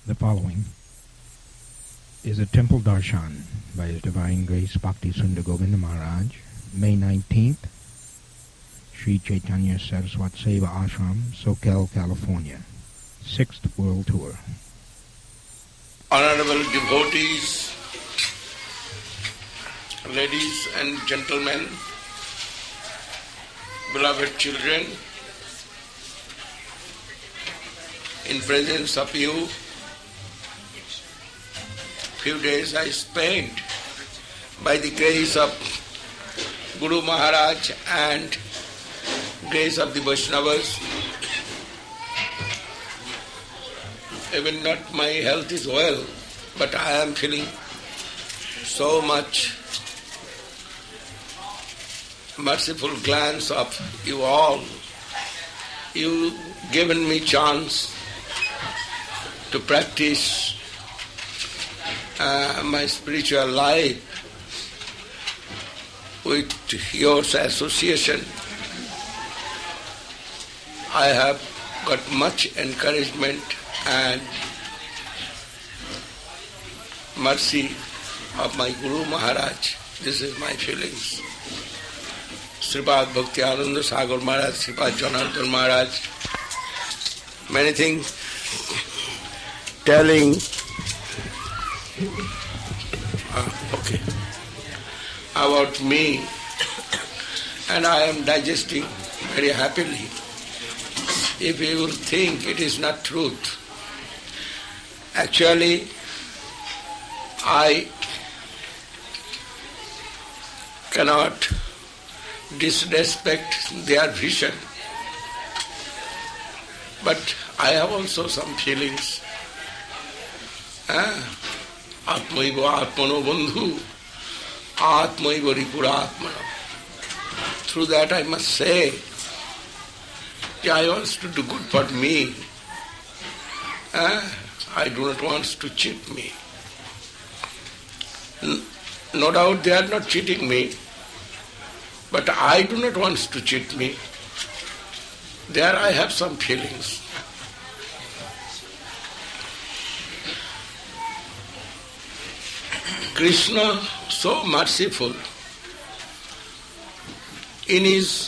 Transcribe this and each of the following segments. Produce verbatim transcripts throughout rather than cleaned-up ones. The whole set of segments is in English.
The following is a temple darshan by His Divine Grace Bhakti Sundar Govinda Maharaj, May nineteenth, Sri Chaitanya Saraswat Seva Ashram, Soquel, California, sixth World Tour. Honorable devotees, ladies and gentlemen, beloved children, in presence of you, few days I spent by the grace of Guru Maharaj and grace of the Vaishnavas. Even not my health is well, but I am feeling so much merciful glance of you all. You given me chance to practice uh, my spiritual life with your association. I have got much encouragement and mercy of my Guru Maharaj. This is my feelings. Sripad Bhakti Ananda Sagar Maharaj, Sripad Janardhan Maharaj, many things telling uh, okay, about me, and I am digesting very happily. If you will think it is not truth, actually I cannot disrespect their vision, but I have also some feelings. Atmaiva Atmano Bandhu, Atmaiva Ripura Atmano. Through that I must say, I want to do good for me. I do not want to cheat me. No doubt they are not cheating me, but I do not want to cheat me. There I have some feelings. Krishna, so merciful, in his,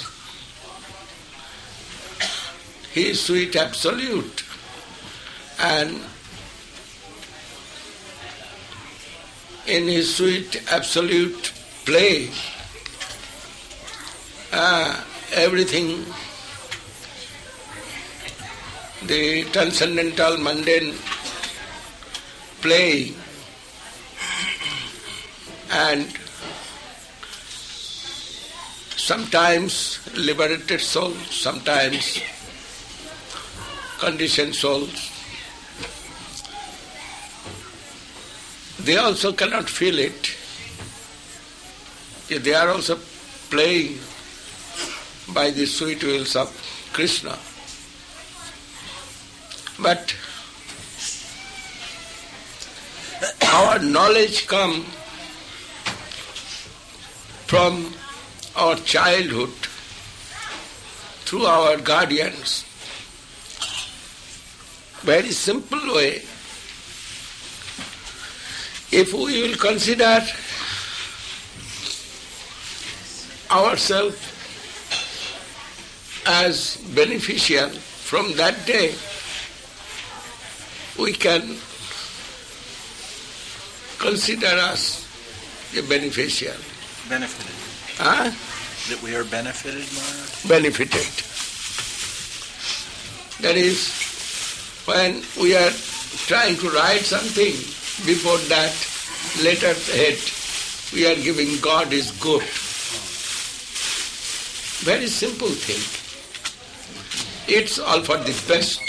his sweet absolute, and in his sweet absolute play, uh, everything, the transcendental mundane play, and sometimes liberated souls, sometimes conditioned souls, they also cannot feel it. They are also playing by the sweet wills of Krishna. But our knowledge comes from our childhood through our guardians. Very simple way. If we will consider ourselves as beneficial from that day, we can consider us a beneficial. Benefited. Huh? That we are benefited, Maharaj? Benefited. That is, when we are trying to write something, before that, letter head, we are giving God is good. Very simple thing. It's all for the best.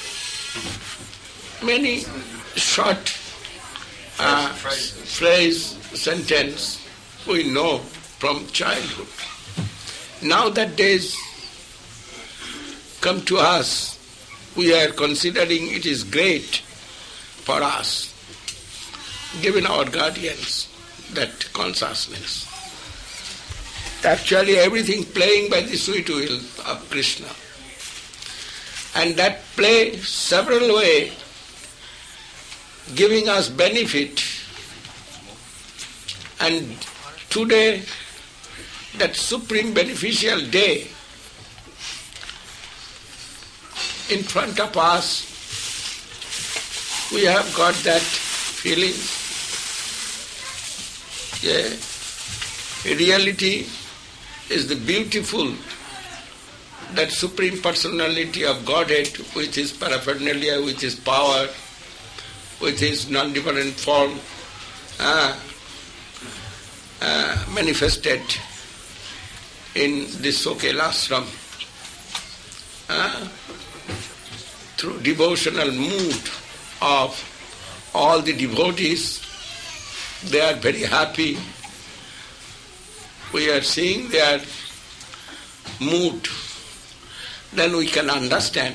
Many short uh, phrase, sentence, we know from childhood. Now that days come to us, we are considering it is great for us, given our guardians that consciousness. Actually everything playing by the sweet will of Krishna. And that play several ways giving us benefit. And today, that supreme beneficial day in front of us, we have got that feeling. Yeah. Reality is the beautiful, that supreme personality of Godhead with his paraphernalia, with his power, with his non-different form, uh, uh, manifested in this Sokel ashram uh, through devotional mood of all the devotees. They are very happy. We are seeing their mood. Then we can understand,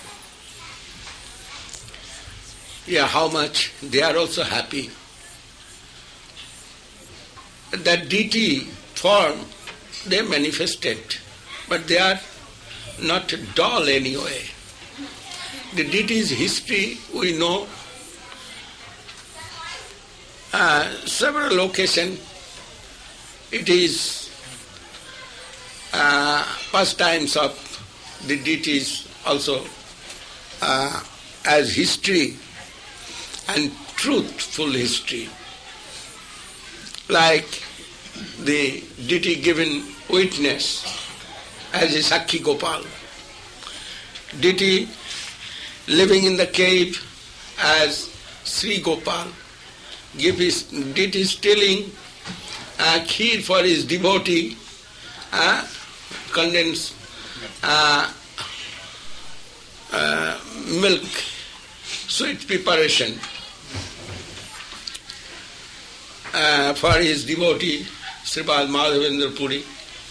yeah, how much they are also happy. That deity form they manifested, but they are not dull anyway. The deity's history we know. Uh, several occasions it is uh, pastimes of the deities also uh, as history and truthful history. Like the deity given witness as a Sakhi Gopal, deity living in the cave as Sri Gopal, give his deity stealing uh, kheer for his devotee, uh, condensed uh, uh, milk, sweet preparation uh, for his devotee, Sripad Madhavendra Puri,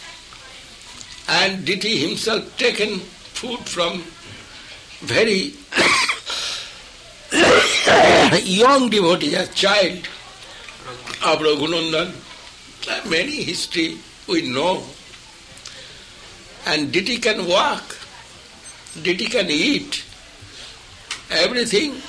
and deity himself taken food from very young devotee, a child of Raghunandan. Many history we know. And deity can walk, deity can eat, everything.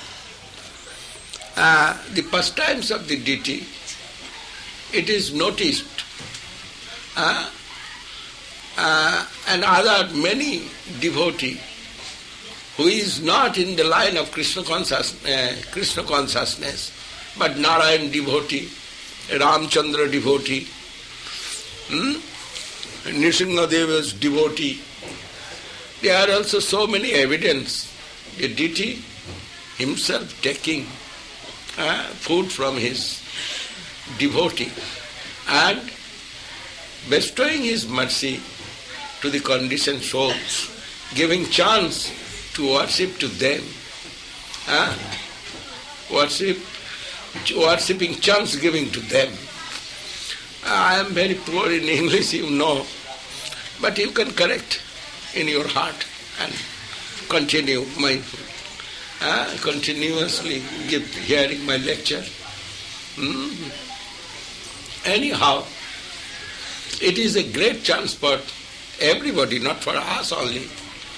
Uh, the pastimes of the deity, it is noticed. Uh, uh, and other many devotee who is not in the line of Krishna, conscious, uh, Krishna consciousness, but Narayan devotee, Ramchandra devotee, hmm? Nrsimhadeva's devotee. There are also so many evidence. The deity himself taking uh, food from his devotee and bestowing his mercy to the conditioned souls, giving chance to worship to them. Uh, worship, worshipping chance giving to them. I am very poor in English, you know, but you can correct in your heart and continue my uh, continuously give, hearing my lecture. Mm. Anyhow, it is a great chance for everybody, not for us only.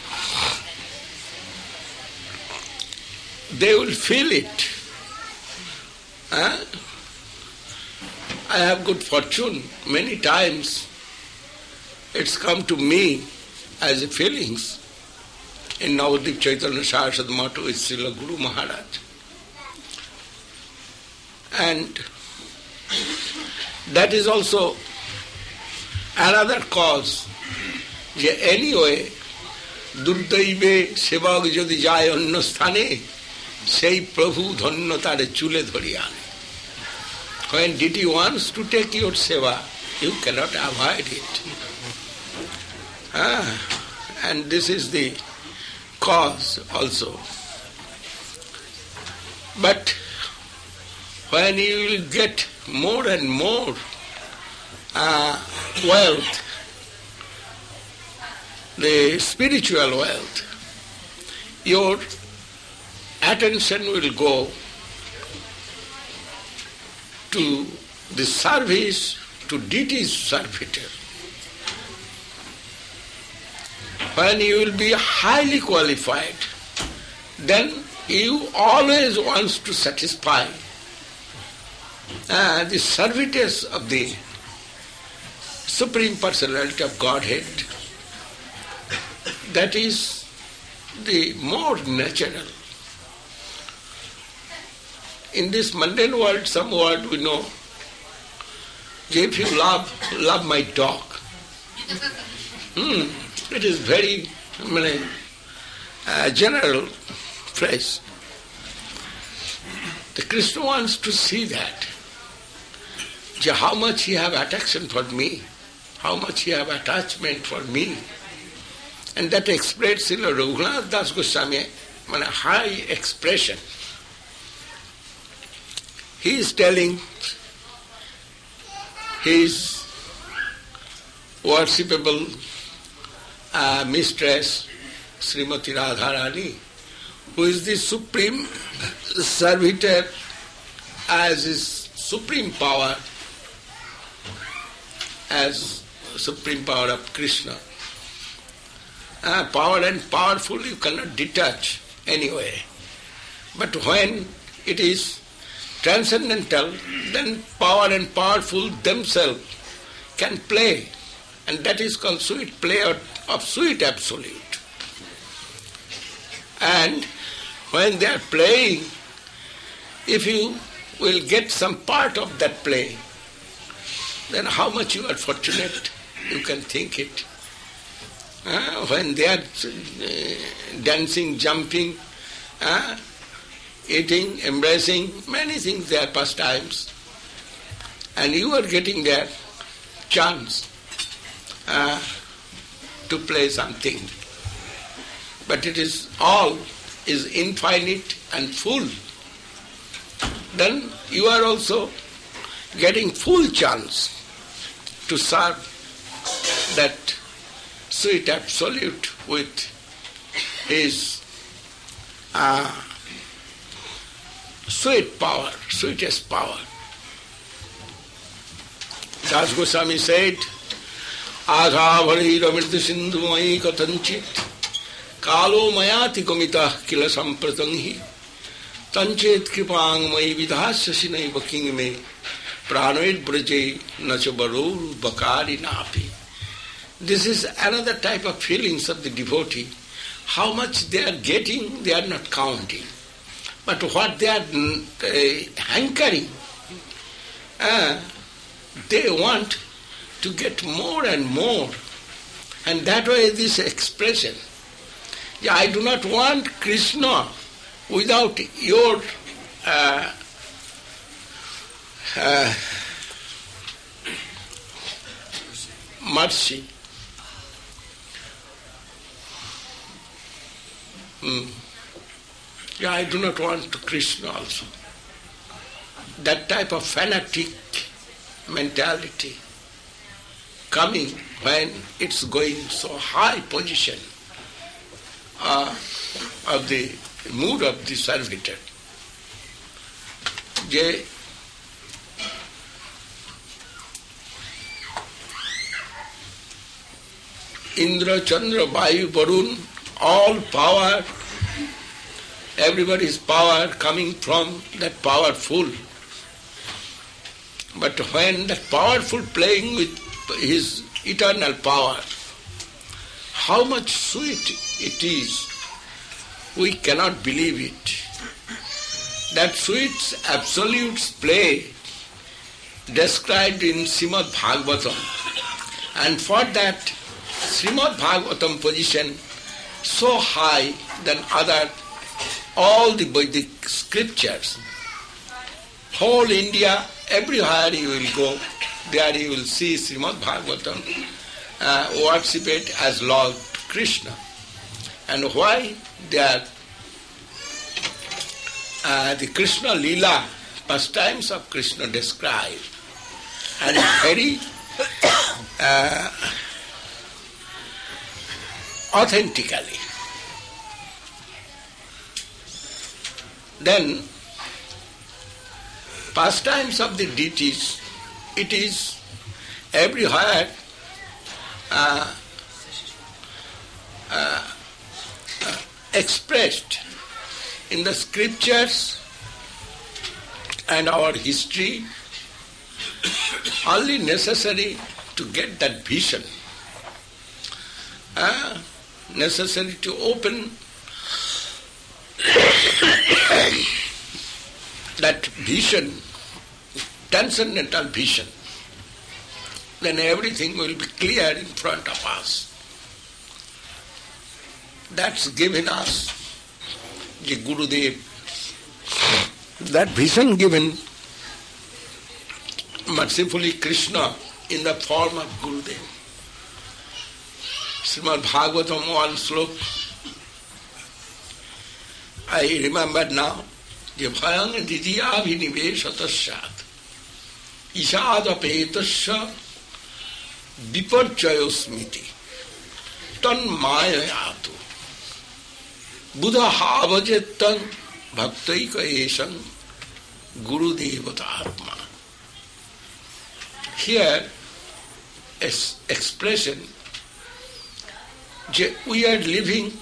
They will feel it. Huh? I have good fortune. Many times it's come to me as a feelings in Navadvip Chaitanya Saraswat Mata with Srila Guru Maharaj. And that is also another cause. Anyway, Durdaive Sevag Jodi Jai Annasthane, Sei Prabhu Dhanna Tare Chule Dhariyan. When deity wants to take your seva, you cannot avoid it. Ah, and this is the cause also. But when you will get more and more uh, wealth, the spiritual wealth, your attention will go to the service to deity's servitor. When you will be highly qualified, then you always wants to satisfy uh, the servitors of the Supreme Personality of Godhead. That is the more natural. In this mundane world, some word we know, if you love, love my dog. Hmm, it is very I mean, uh, general phrase. The Krishna wants to see that. How much he have attraction for me, how much he have attachment for me. And that expressed in Raghunath Das Goswami, a high expression. He is telling his worshipable uh, mistress, Srimati Radharani, who is the supreme servitor as his supreme power, as supreme power of Krishna. Uh, power and powerful you cannot detach anyway. But when it is transcendental, then power and powerful themselves can play. And that is called sweet play of sweet absolute. And when they are playing, if you will get some part of that play, then how much you are fortunate, you can think it. Uh, when they are uh, dancing, jumping, uh, eating, embracing, many things they are pastimes. And you are getting their chance uh, to play something. But it is all is infinite and full. Then you are also getting full chance to serve that sweet absolute with his uh, sweet power, sweetest power. Das Goswami said, Adha bhari ramirti sindhu mai katanchit kalo mayati komita kila sampratanghi tanchet kripang mai vidhasya sinai baking me pranoid braje nacha barul bakari napi. This is another type of feelings of the devotee. How much they are getting, they are not counting. But what they are uh, hankering, uh, they want to get more and more. And that way this expression, yeah, I do not want Krishna without your uh, uh, mercy. Hmm. Yeah, I do not want Krishna also. That type of fanatic mentality coming when it's going so high position uh, of the mood of the servitor. Je, Indra, Chandra, Vayu, Varun, all power, everybody's power coming from that powerful. But when that powerful playing with his eternal power, how much sweet it is, we cannot believe it. That sweet absolute play described in Srimad Bhagavatam. And for that Srimad Bhagavatam position so high than other, all the Vedic scriptures, whole India, everywhere you will go, there you will see Srimad Bhagavatam uh, worship it as Lord Krishna. And why they are uh, the Krishna Leela, pastimes of Krishna described, and very uh, authentically. Then, pastimes of the deities, it is everywhere uh, uh, uh, expressed in the scriptures and our history, only necessary to get that vision, uh, necessary to open that vision, transcendental vision, then everything will be clear in front of us. That's given us the Gurudev. That vision given mercifully Krishna in the form of Gurudev. Srimad Bhagavatam one slok, I remember now, Bhayang Didya Viniveshatashat Ishadapetasya Viparjayo Smiti Tan Mayayatu Buddha Havajetan Bhaktaika Eshan Guru Devata Atma. Here, as expression, we are living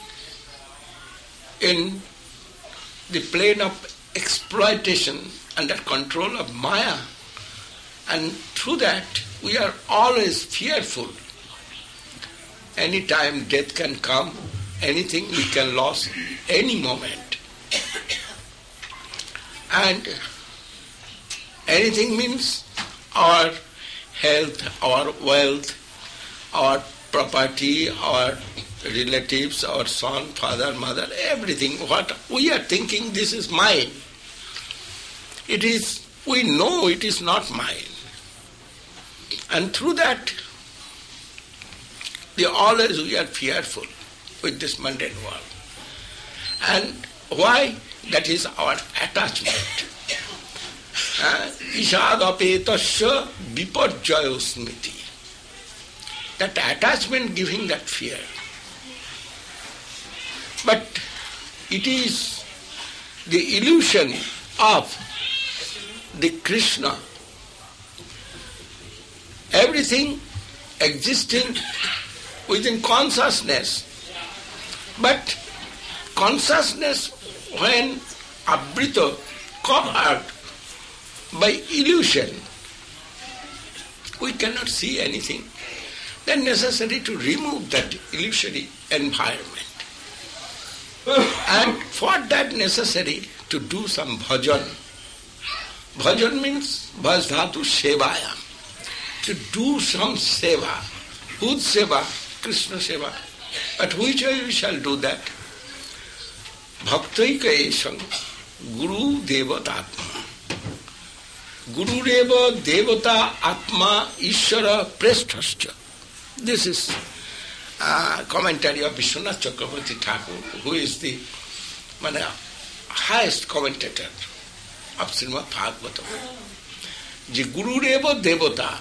in the plane of exploitation under control of Maya, and through that we are always fearful. Any time death can come, anything we can lose any moment. And anything means our health, our wealth, our property, our relatives, our son, father, mother, everything. What we are thinking, this is mine. It is, we know it is not mine. And through that, we always we are fearful with this mundane world. And why? That is our attachment. Ishadapetasya viparjayo smiti. That attachment giving that fear. But it is the illusion of the Krishna. Everything existing within consciousness. But consciousness, when abrita, covered by illusion, we cannot see anything. Then necessary to remove that illusory environment. And for that necessary to do some bhajan. Bhajan means bhajnatu sevaya. To do some seva. Whose seva? Krishna seva. At which way we shall do that? Bhaktaika esang Guru Devata Atma. Guru Deva Devata Atma Ishvara Preshthascha. This is a commentary of Vishwanath Chakravarti Thakur, who is the mane, highest commentator of Srimad Bhagavatam. The Guru Deva Devata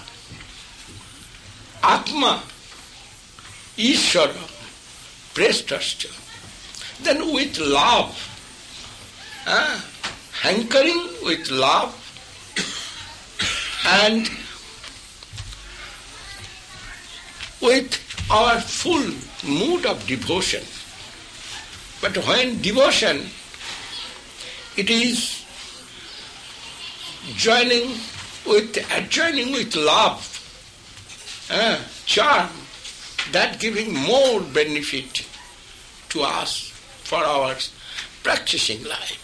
Atma Ishvara Preshthascha. Then with love, uh, hankering with love and with our full mood of devotion. But when devotion, it is joining with, adjoining with love, uh, charm, that giving more benefit to us for our practicing life.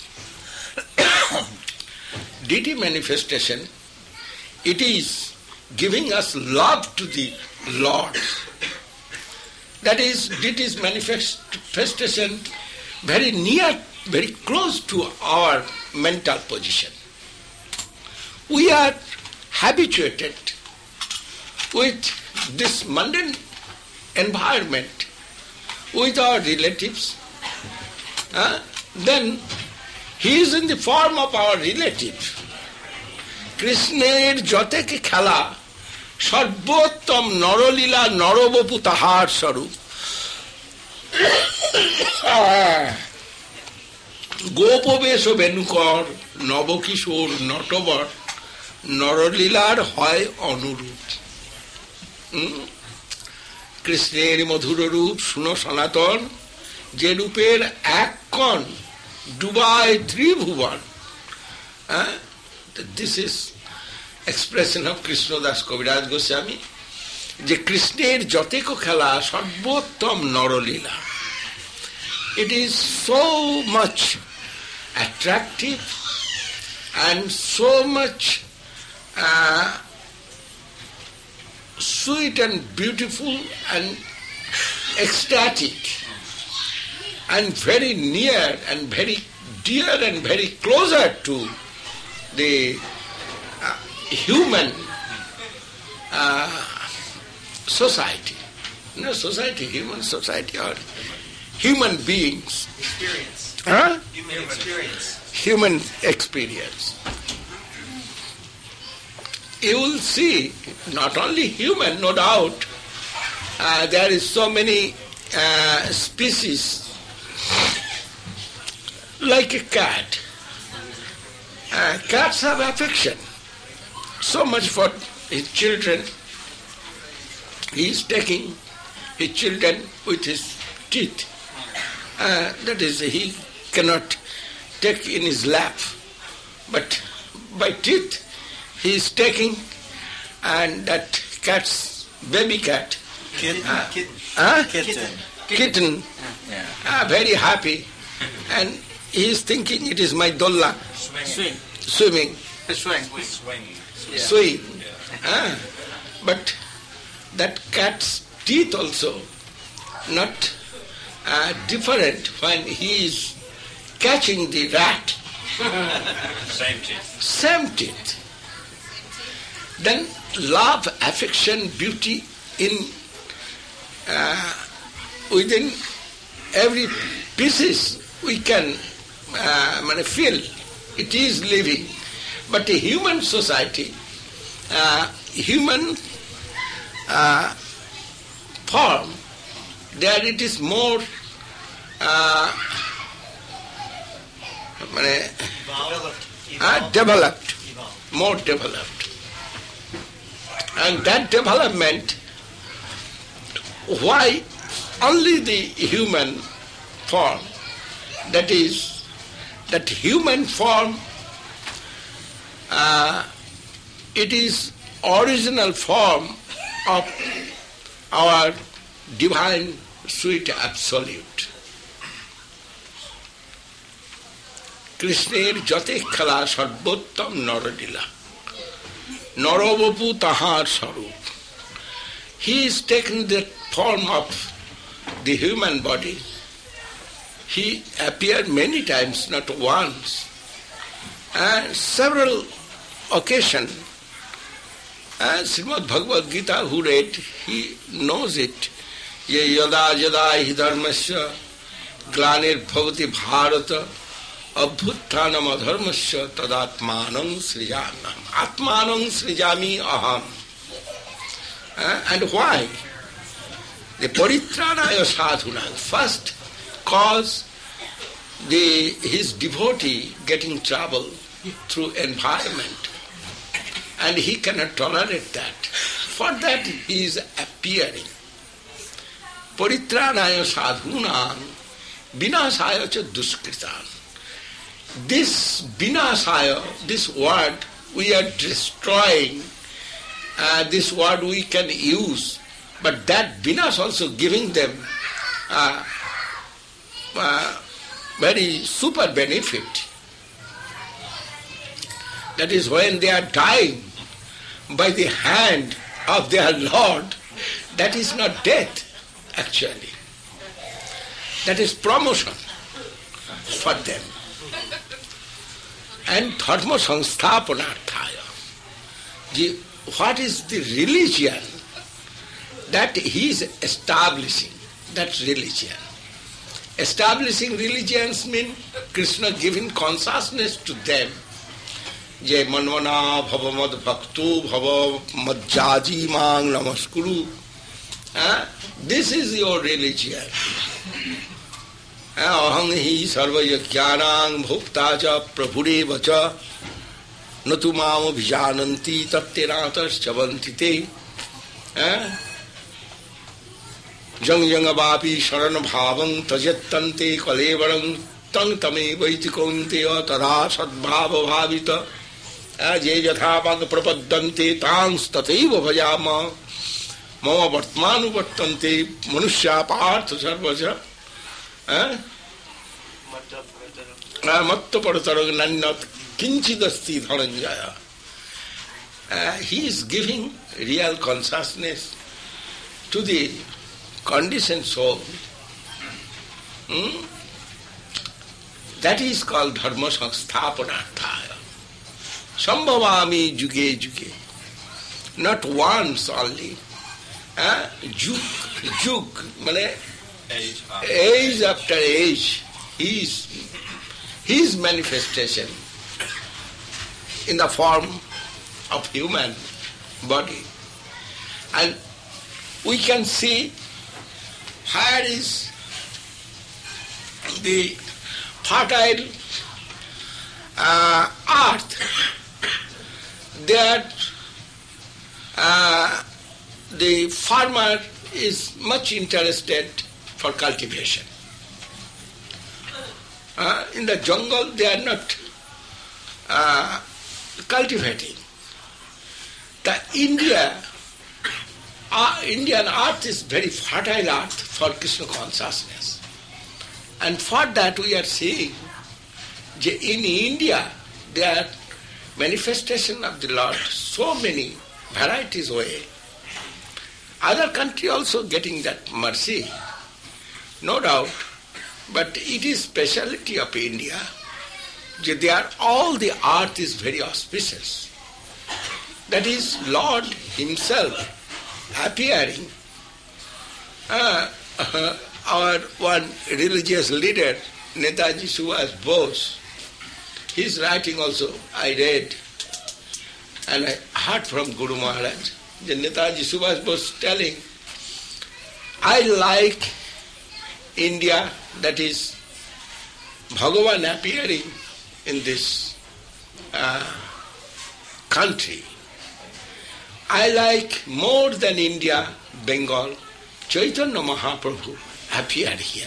Deity manifestation, it is giving us love to the Lord. That is, deity's manifestation very near, very close to our mental position. We are habituated with this mundane environment, with our relatives. Uh, then he is in the form of our relative. Krishner joteke khala Sarvottam Narolila Narobapu Tahar Sarup. Gopobeso Benukor Nabokishor Notobar Narolilar Hoy Anurup. কৃষ্ণের মধুর রূপ শুনো সনাতন, যে রূপের এক কণ Dubai Tribhuvan. Uh, this is expression of Krishnadas Kaviraj Goswami. যে কৃষ্ণের যতেক খেলা সর্বোত্তম নরলীলা. It is so much attractive and so much uh, sweet and beautiful and ecstatic and very near and very dear and very closer to the uh, human uh, society. No society, human society or human beings. Experience. Huh? Human experience. Human experience. You will see, not only human, no doubt, uh, there is so many uh, species, like a cat. Uh, cats have affection, so much for his children. He is taking his children with his teeth. Uh, that is, he cannot take in his lap, but by teeth he is taking, and that cat's baby cat, Kitten. uh, Kitten. huh? Kitten. kitten, Yeah. uh, very happy, and he is thinking it is my dolla Swing. swimming, Swing. Swing. Yeah. swing. Uh, but that cat's teeth also not uh, different when he is catching the rat. Same teeth. Same teeth. Then love, affection, beauty in uh, within every pieces we can uh, feel it is living. But a human society, uh, human uh, form, there it is more uh, uh, developed, more developed. And that development, why only the human form, that is, that human form, uh, it is original form of our divine sweet absolute. কৃষ্ণের যতে খেলা সর্বোত্তম নরলীলা, নরবপু তাহার স্বরূপ. He is taken the form of the human body. He appeared many times, not once, and several occasions. And Srimad Bhagavad Gita, who read, he knows it. Ye yada yada hi dharmasya glanir bhavati bharata abhuttanam adharmasya tadatmanam srijanam. Atmanam srijami aham. Uh, and why? The paritranaya sadhuna. First cause the his devotee getting trouble through environment. And he cannot tolerate that. For that he is appearing. Paritranaya sadhunam vinasaya cha duskritan. This vinasaya, this word we are destroying, uh, this word we can use, but that vinas also giving them uh, uh, very super benefit. That is when they are dying by the hand of their Lord, that is not death actually. That is promotion for them. And dharma samsthapanarthaya. What is the religion that he is establishing? That religion. Establishing religions mean Krishna giving consciousness to them. Je manvana bhavamad bhaktu bhava madjaji mang namaskuru. This is your religion. Aham hi sarvayajnanam bhukta cha prabhurev cha natumam abhijananti tatteratas chavanti te. Jang jang abapi sharan bhavam tajattante kalevaram तंग तमे वैति कौन्तेय तदा सद्भाव भावित जे यथा पद प्रपद्यन्ते तांस तथैव भजाम मम वर्तमानुवर्तन्ते मनुष्या पार्थ सर्वश मत्त परतरं नन्यत् किंचिदस्ति Dhananjay. He is giving real consciousness to the conditioned soul. Hmm? That is called dharma samsthapanarthaya. Sambhavami juge juge. Not once only. Uh, juk, juk, mane, age, age after age, his, his manifestation in the form of human body. And we can see here is the fertile uh, earth. There uh, the farmer is much interested for cultivation. Uh, in the jungle they are not uh, cultivating. The India, uh, Indian earth is very fertile earth for Krishna consciousness. And for that we are seeing in India there are manifestation of the Lord so many varieties way. Other country also getting that mercy, no doubt, but it is speciality of India. They are, all the earth is very auspicious. That is Lord himself appearing. Uh, uh, our one religious leader, Netaji Subhash Bose, his writing also I read and I heard from Guru Maharaj. The Netaji Subhash Bose telling, I like India, that is Bhagavan appearing in this uh, country. I like more than India, Bengal, Chaitanya Mahaprabhu appeared here.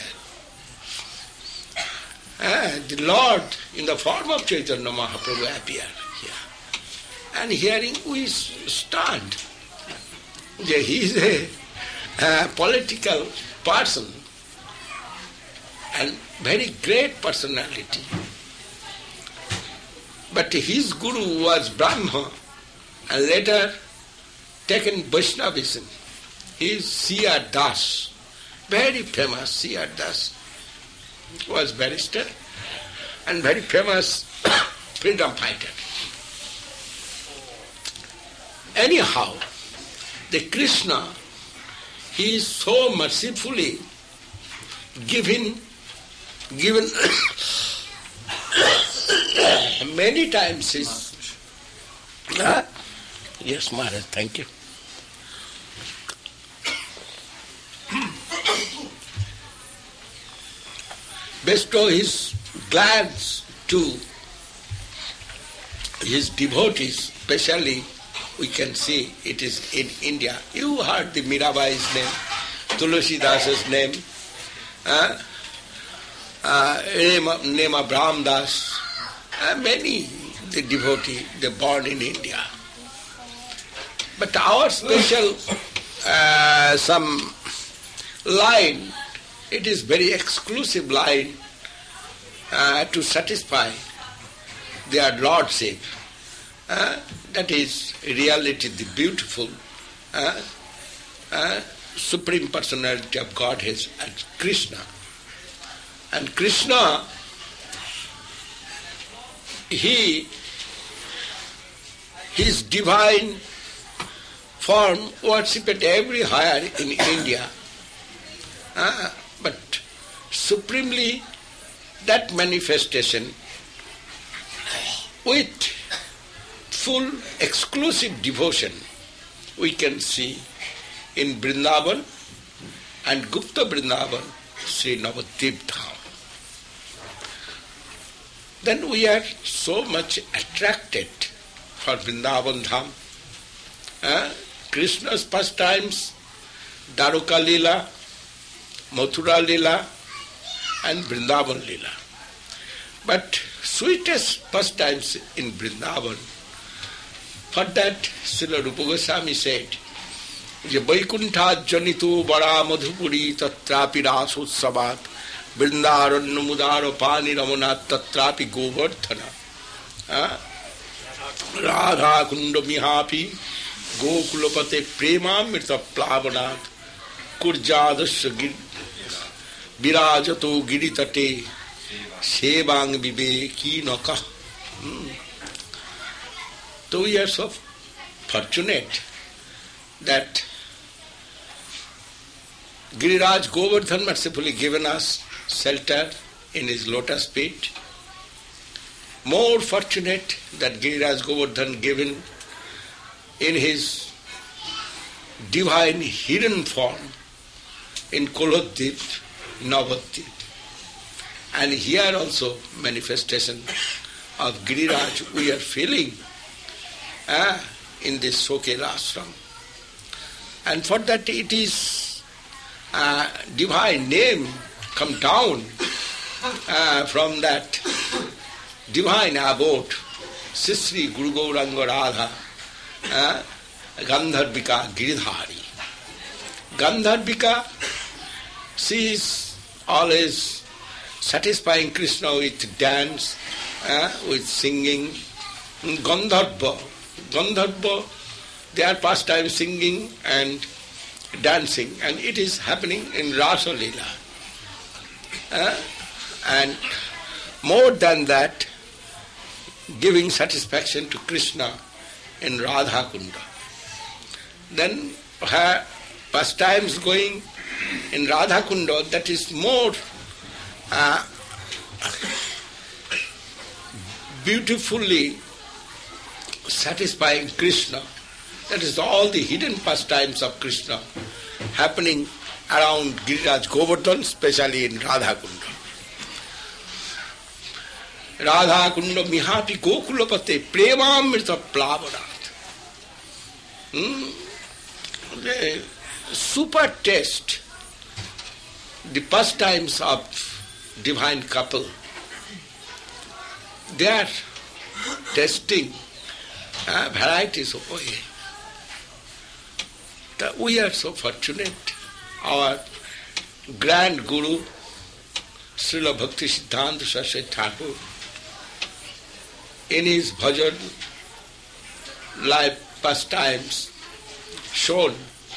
Uh, the Lord in the form of Chaitanya Mahaprabhu appeared here. And hearing we stand. He is a, a political person and very great personality. But his guru was Brahma and later taken Vaishnavism. He is C R Das, very famous C R Das, was barrister and very famous freedom fighter. Anyhow, the Krishna, he is so mercifully given, given many times his... Uh, yes, Maharaj, thank you. Bestow his glance to his devotees, especially we can see it is in India. You heard the Mirabai's name, Tulsi Das's name, uh, uh, name, of, name of Ram Das, uh, many the devotee, they born in India. But our special uh, some line, it is very exclusive line uh, to satisfy their lordship. Uh, that is reality, the beautiful uh, uh, Supreme Personality of Godhead as Krishna. And Krishna, he, his divine form worshipped everywhere in India. Uh, but supremely that manifestation with full exclusive devotion we can see in Vrindavan and Gupta Vrindavan, Sri Navadvip Dham. Then we are so much attracted for Vrindavan Dham. Uh, Krishna's pastimes, Dwaraka Lila, Mathura Lila and Vrindavan Lila. But sweetest pastimes in Vrindavan. For that, Srila Rupa Goswami said, Je Vaikuntha Janito Vara Madhupuri Tatrapi Rasutsavat Vrindarannu Mudaro Pani Ramanat Tatrapi Govardhana Radha Kunda Mihapi Gokulapate Premamrita Plavanat Kurjadasya Virajato Giritate Sevang Viveki Naka. So we are so fortunate that Giriraj Govardhan mercifully given us shelter in his lotus feet. More fortunate that Giriraj Govardhan given in his divine hidden form in Kolodip, Navadip. And here also manifestation of Giriraj we are feeling uh, in this Sokela ashram. And for that it is uh, divine name come down uh, from that divine abode, Sri Guru Gauranga Radha, uh, Gandharvika Giridhari. Gandharvika, she is always satisfying Krishna with dance, uh, with singing. Gandharva, Gandharva, they are pastime singing and dancing, and it is happening in Rasa Leela. Uh, and more than that, giving satisfaction to Krishna in Radha Kunda. Then her pastimes going in Radha Kunda, that is more uh, beautifully satisfying Krishna. That is all the hidden pastimes of Krishna happening around Giriraj Govardhan, especially in Radha Kunda. Radha Kunda Mihapi Gokulapate Premamrita Plavanat. Hmm? The super taste, the pastimes of divine couple, they are tasting uh, varieties of oil. That we are so fortunate. Our grand Guru, Srila Bhakti Siddhanta Saraswati Thakur, in his bhajan life pastimes, shown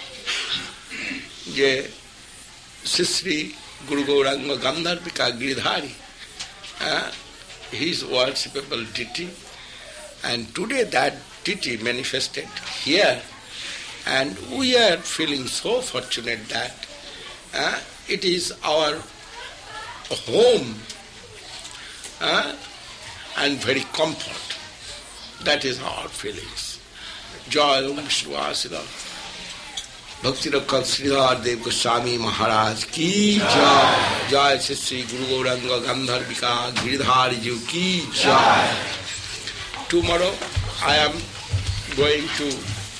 that Sri Guru Gauranga Gandharvika Giridhari, uh, his worshipable deity, and today that deity manifested here, and we are feeling so fortunate that uh, it is our home uh, and very comfort. That is our feelings. Jai Om Shivasida. Bhakti Rakhak Sridhar Dev Goswami Maharaj ki jai. Jai Sri Guru Gauranga Gandharvika Giridhari Ji ki jai. Tomorrow I am going to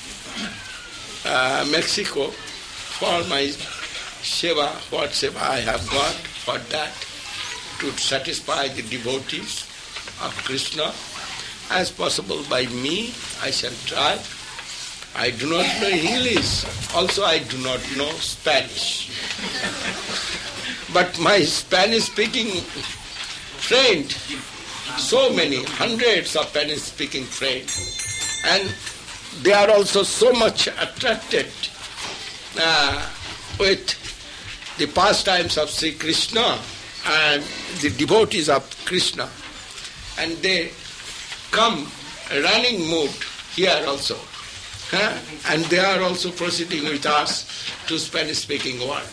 uh, Mexico for my seva, what seva I have got for that, to satisfy the devotees of Krishna as possible by me. I shall try. I do not know English, also I do not know Spanish. But my Spanish speaking friend, so many, hundreds of Spanish speaking friends, and they are also so much attracted uh, with the pastimes of Sri Krishna and the devotees of Krishna, and they come running mood here also. Huh? And they are also proceeding with us to Spanish-speaking world.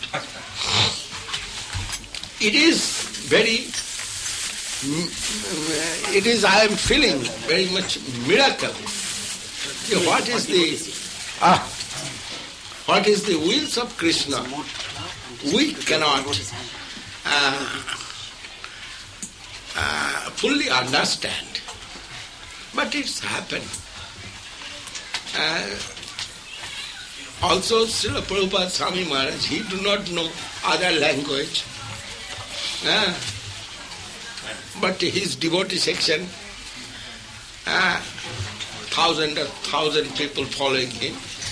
It is very, it is, I am feeling very much miracle. What is the, ah, what is the wills of Krishna? We cannot uh, uh, fully understand. But it's happened. Uh, also, Srila Prabhupada Swami Maharaj, he do not know other language. Uh, but his devotee section, uh, thousand or thousand people following him.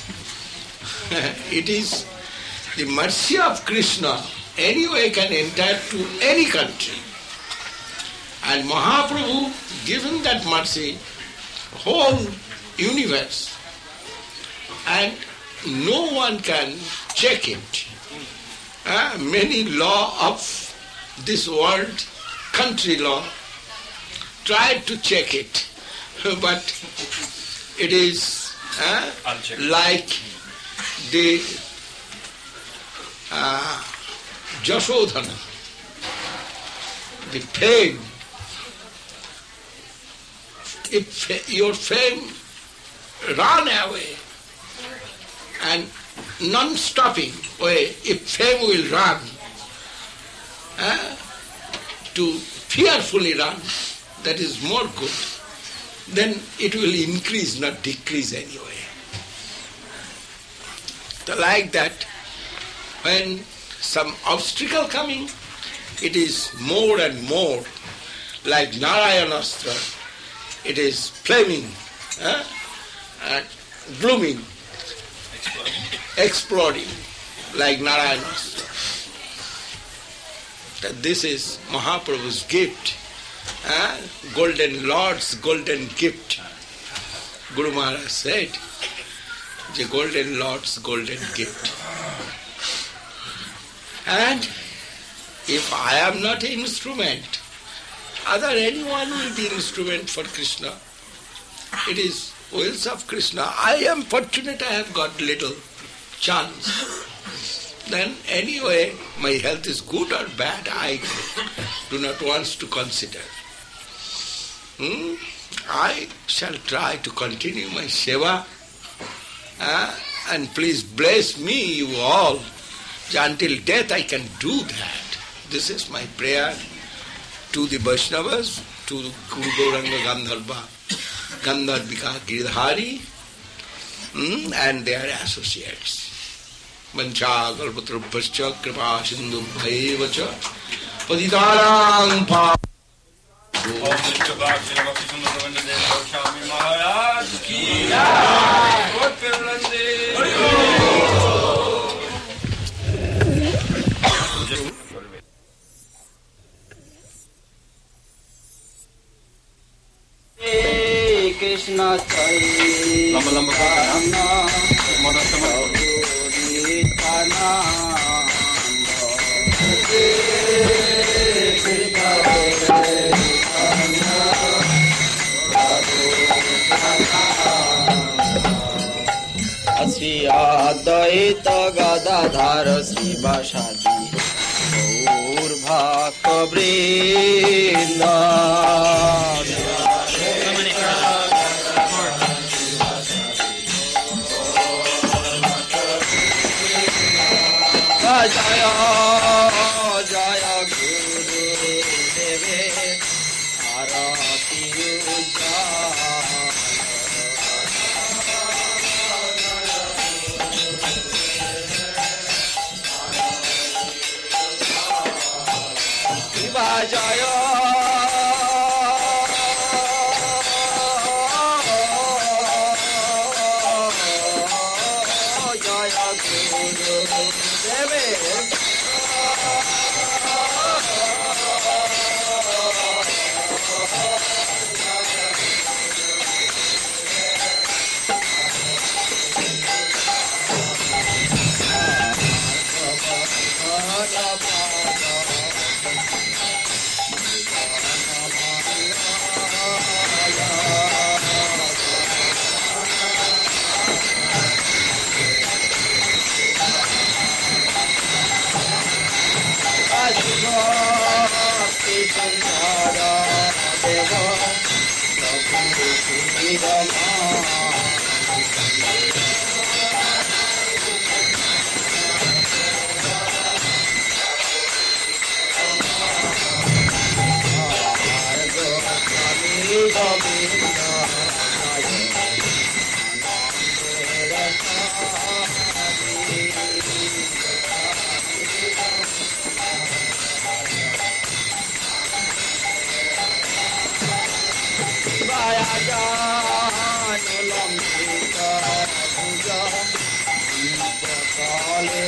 It is the mercy of Krishna. Anyway can enter to any country. And Mahaprabhu, given that mercy, whole universe, and no one can check it. Uh, many law of this world, country law, tried to check it, but it is uh, like the uh, Jashodhana, the fame. If your fame run away and non-stopping way, if fame will run, uh, to fearfully run, that is more good, then it will increase, not decrease anyway. So like that, when some obstacle coming, it is more and more like Narayanastra. It is flaming, uh, and blooming, exploding, exploding like Narayanastra. That this is Mahaprabhu's gift, uh, golden Lord's golden gift. Guru Maharaj said, the golden Lord's golden gift. And if I am not an instrument, other anyone will be instrument for Krishna. It is wills of Krishna. I am fortunate I have got little chance. Then anyway, my health is good or bad, I do not want to consider. Hmm? I shall try to continue my seva, uh, and please bless me, you all. Until death I can do that. This is my prayer to the Vaishnavas, to Guru Gauranga Gandharva, Gandharvika Giridhari, mm, and their associates. Vancha kalpatrubhascha kripa sindhu bhaivacha patitanam pa. Om Nitya Bhakti Bhakti Sundar Vandade Goswami Maharaj ki jai. Gaur Premanande. Krishna Chaitanya Sri Advaita Gadadhara Srivasadi Gaur Bhakta Vrinda. Jaya Jaya Guru Deve Arati Ujjaya Jaya রাজানুলম্বিত ভুজ তলে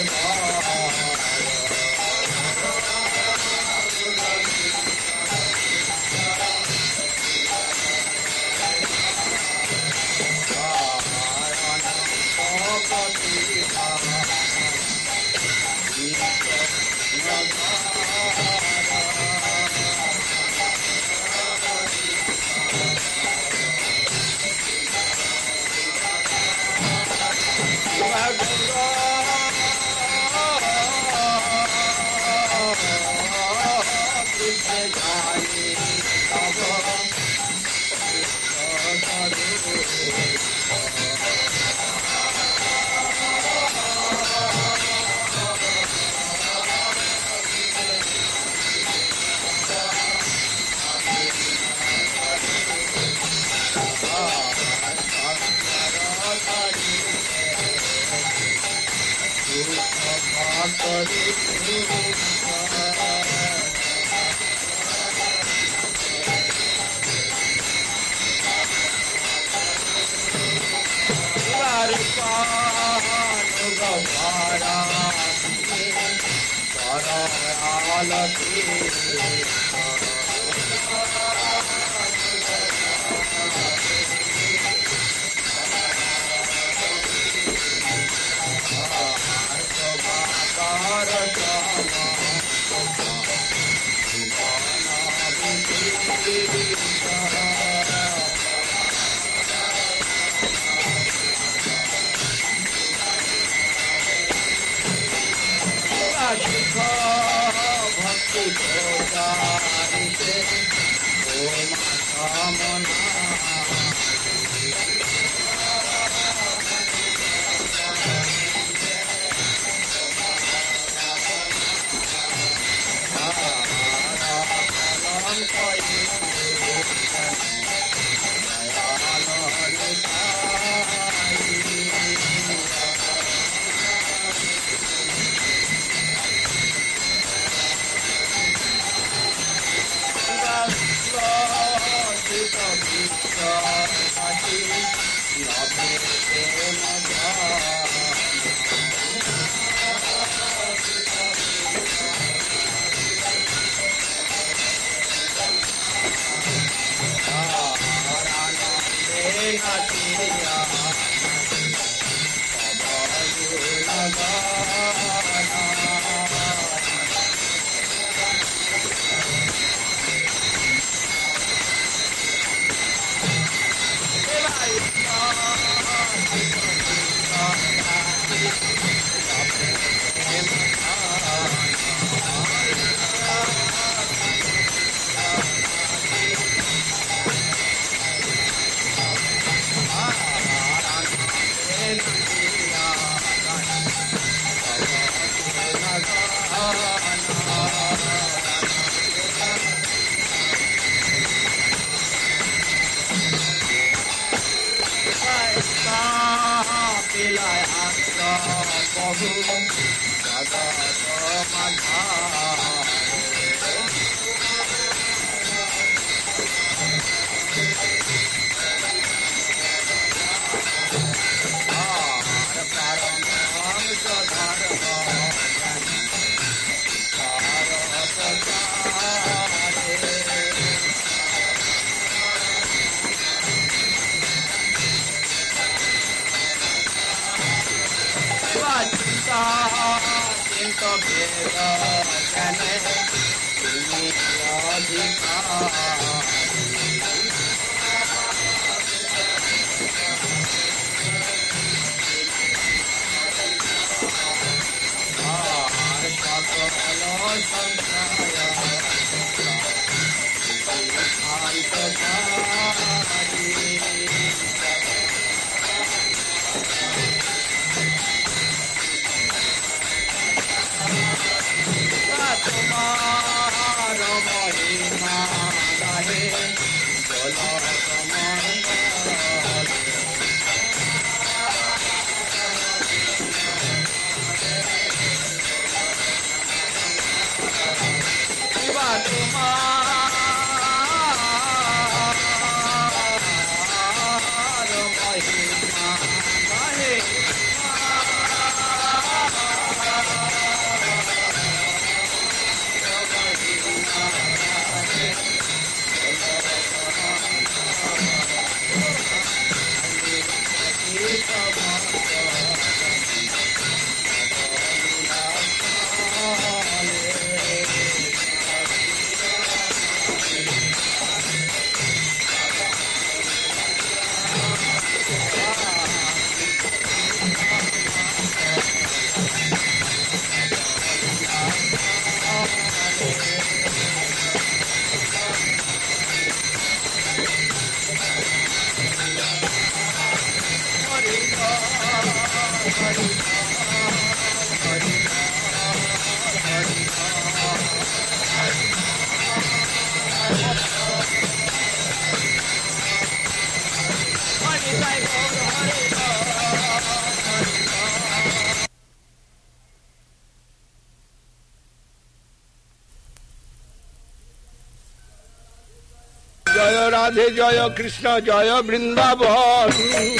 জয় রাধে জয় কৃষ্ণ জয় বৃন্দাবন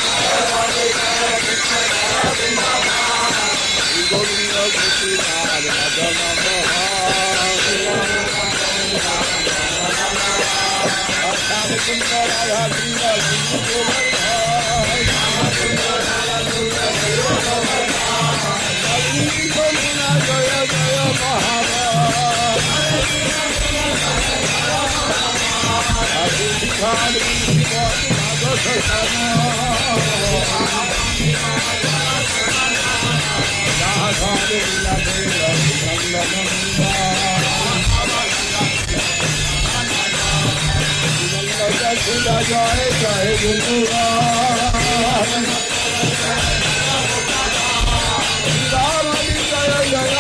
গোবিন্দ গোপীনাথ মদন জয় জয় জয় জয় গুরু জয় জয়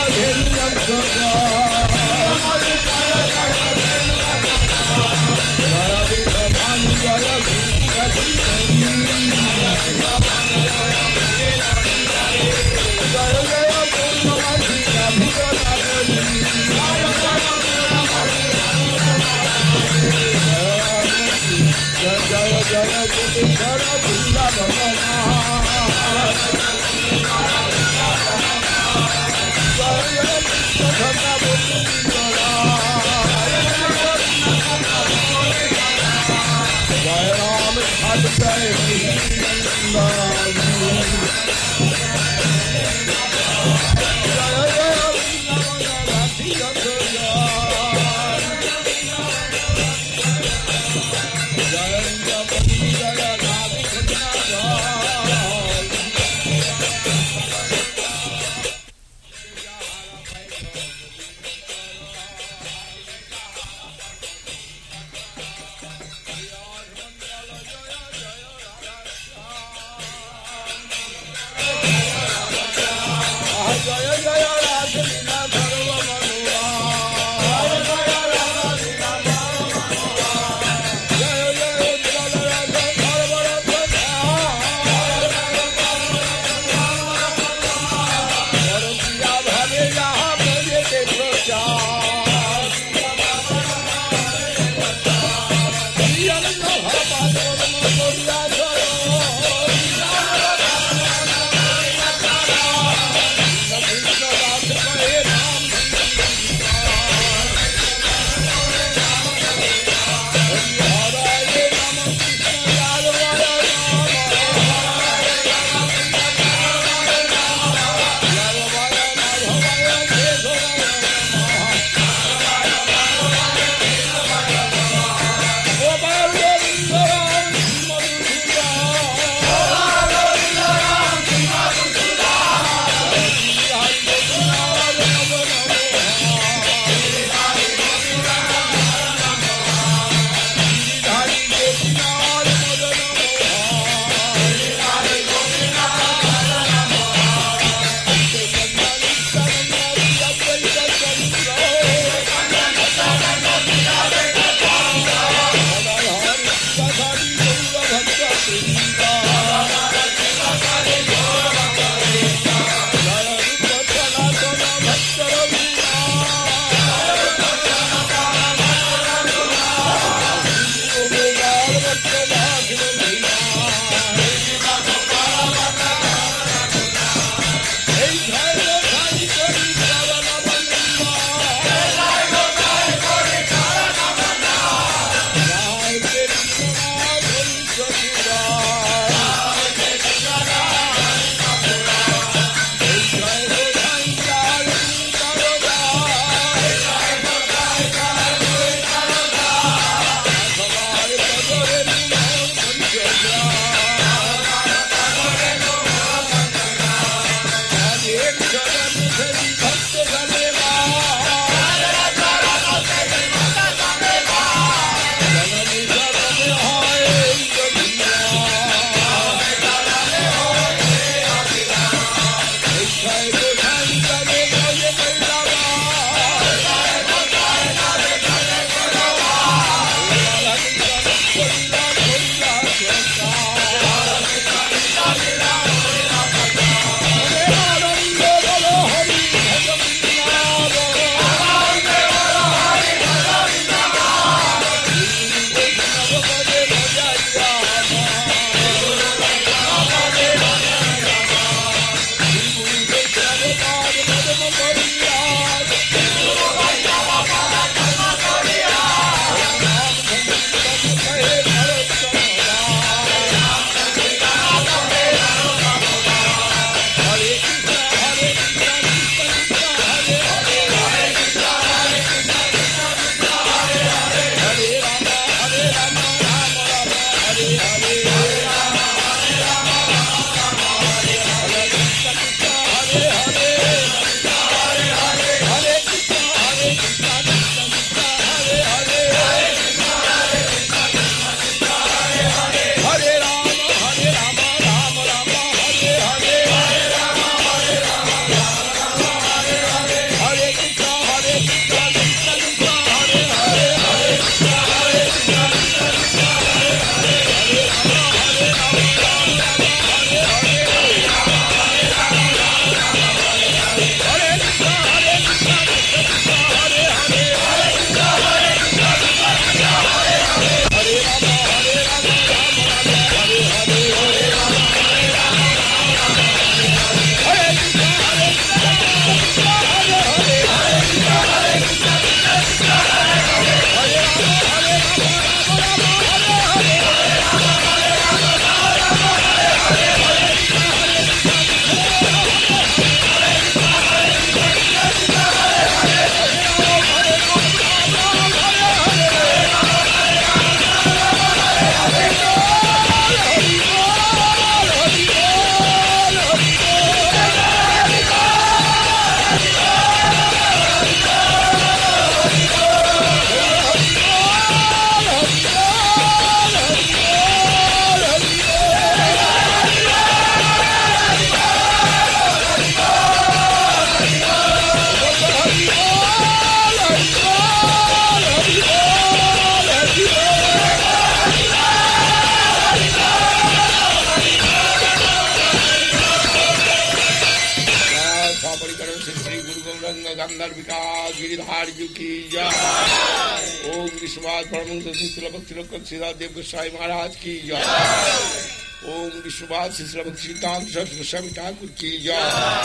रंग गंधर्विका गिरिधार जी की जय। ओम विश्वनाथ परमहंस शिशिल भक्ति लोक सीधा देव गोसाई महाराज की जय। ओम विश्वनाथ शिशिल भक्ति सिद्धांत सरस्वती गोस्वामी ठाकुर की जय।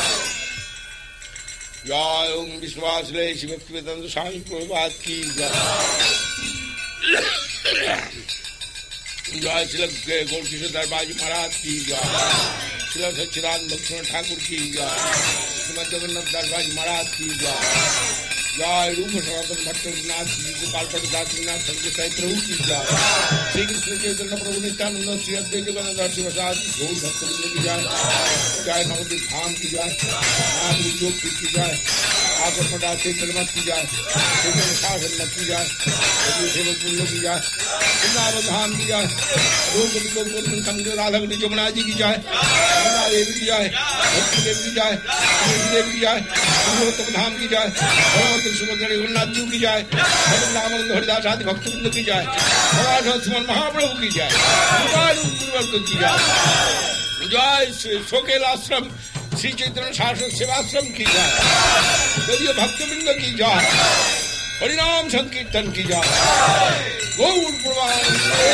जय ओम विश्वास ले श्री भक्ति वेदांत स्वामी प्रभुपाद की जय। जय श्री गौर किशोर दरबाजी महाराज की जय। श्री सच्चिदानंद भक्ति ठाकुर की जय। श्रीमद जगन्नाथ दरबाजी महाराज की जय। जय रूप सनातन भट्टनाथ जी गोपालपट दासनाथ संजय प्रभु की जय। श्री कृष्ण चैतन्य प्रभु नित्यानंद श्री अद्वैत गदाधर शिवसादि गौर भक्तवृंद की जय। जय नवदीप धाम की जय। नाम योग की जय। आकर पटा चैतन्य मत की जय। चैतन्य शासन मत की जय। सेवक पुण्य की जय। वृंदावन की जय। रूप संजय राधा जमुना जी की जय। गंगा देवी की जय। भक्ति देवी की जय। देवी की जय। पुरुषोत्तम धाम की जय। सुभद्रा रघुनाथ जी की जय। रामानंद हरिदास आदि भक्तवृंद की जय। सुमन महाप्रभु की जय। की जय। जय श्री शोकेलाश्रम श्री चैतन्य शासन सेवाश्रम की जय। दरियो भक्तवृंद की जय। हरिनाम संकीर्तन की जय। गौर प्रवाह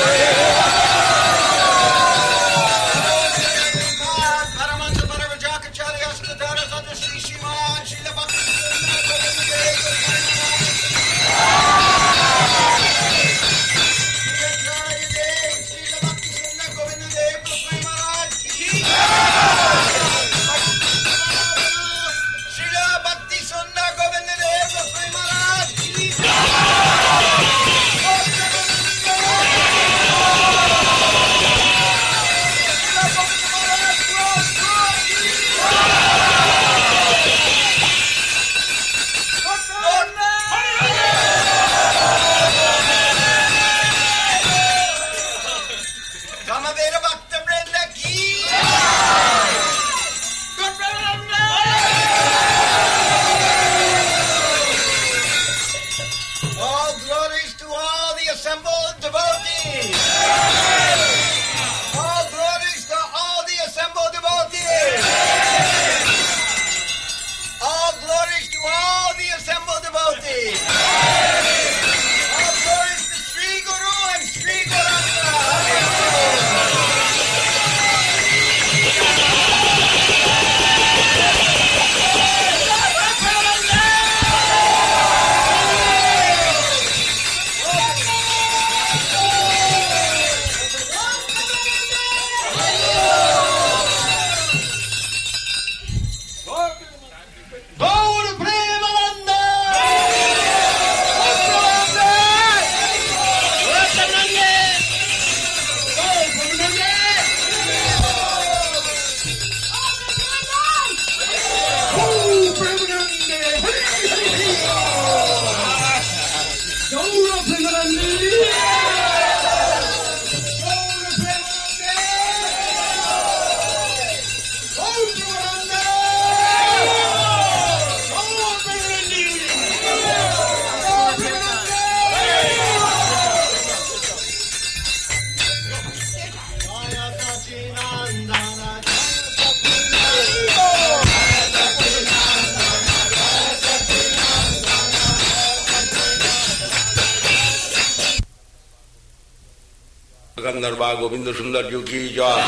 गंधर्वा गोविंद सुंदर जी की जय।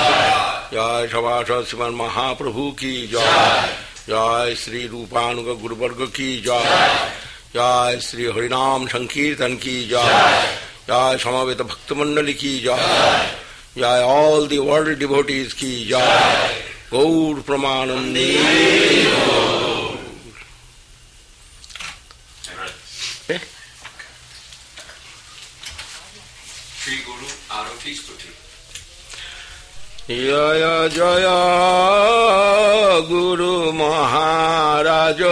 जय सभासद श्रीमन महाप्रभु की जय। जय श्री रूपानुग गुरुवर्ग की जय। जय श्री हरिनाम संकीर्तन की जय। जय समवेत भक्त मंडली की जय। जय ऑल द वर्ल्ड डिवोटीज की जय। गौर प्रमानंदे। श्री गुरु आरती स्तुति। जय जय गुरु महाराज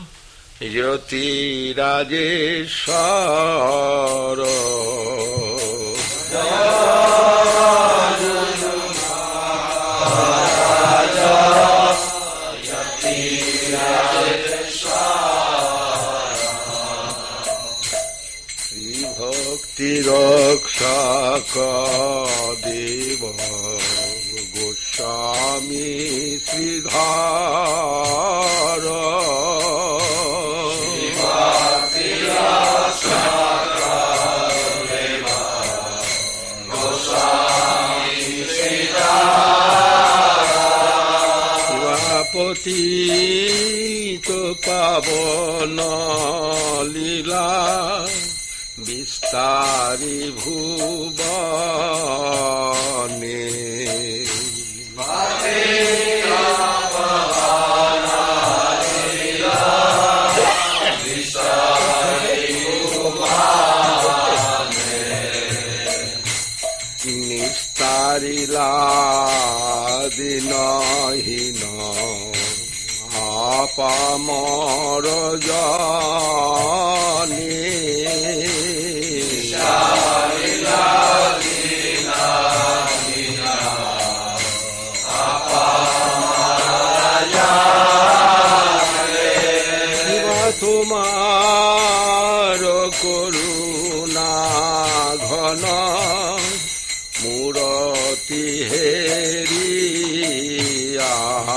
ज्योतिराजेश्वर। भक्ति रक्षा का देव गोस्वामी স্বামী শ্রীধর পতিত পাবন লীলা বিস্তারি ভুবনে নিস্তারিলা দিনহীন আপামর জানি তোমার করুণা ঘন মূরতি হেরিয়া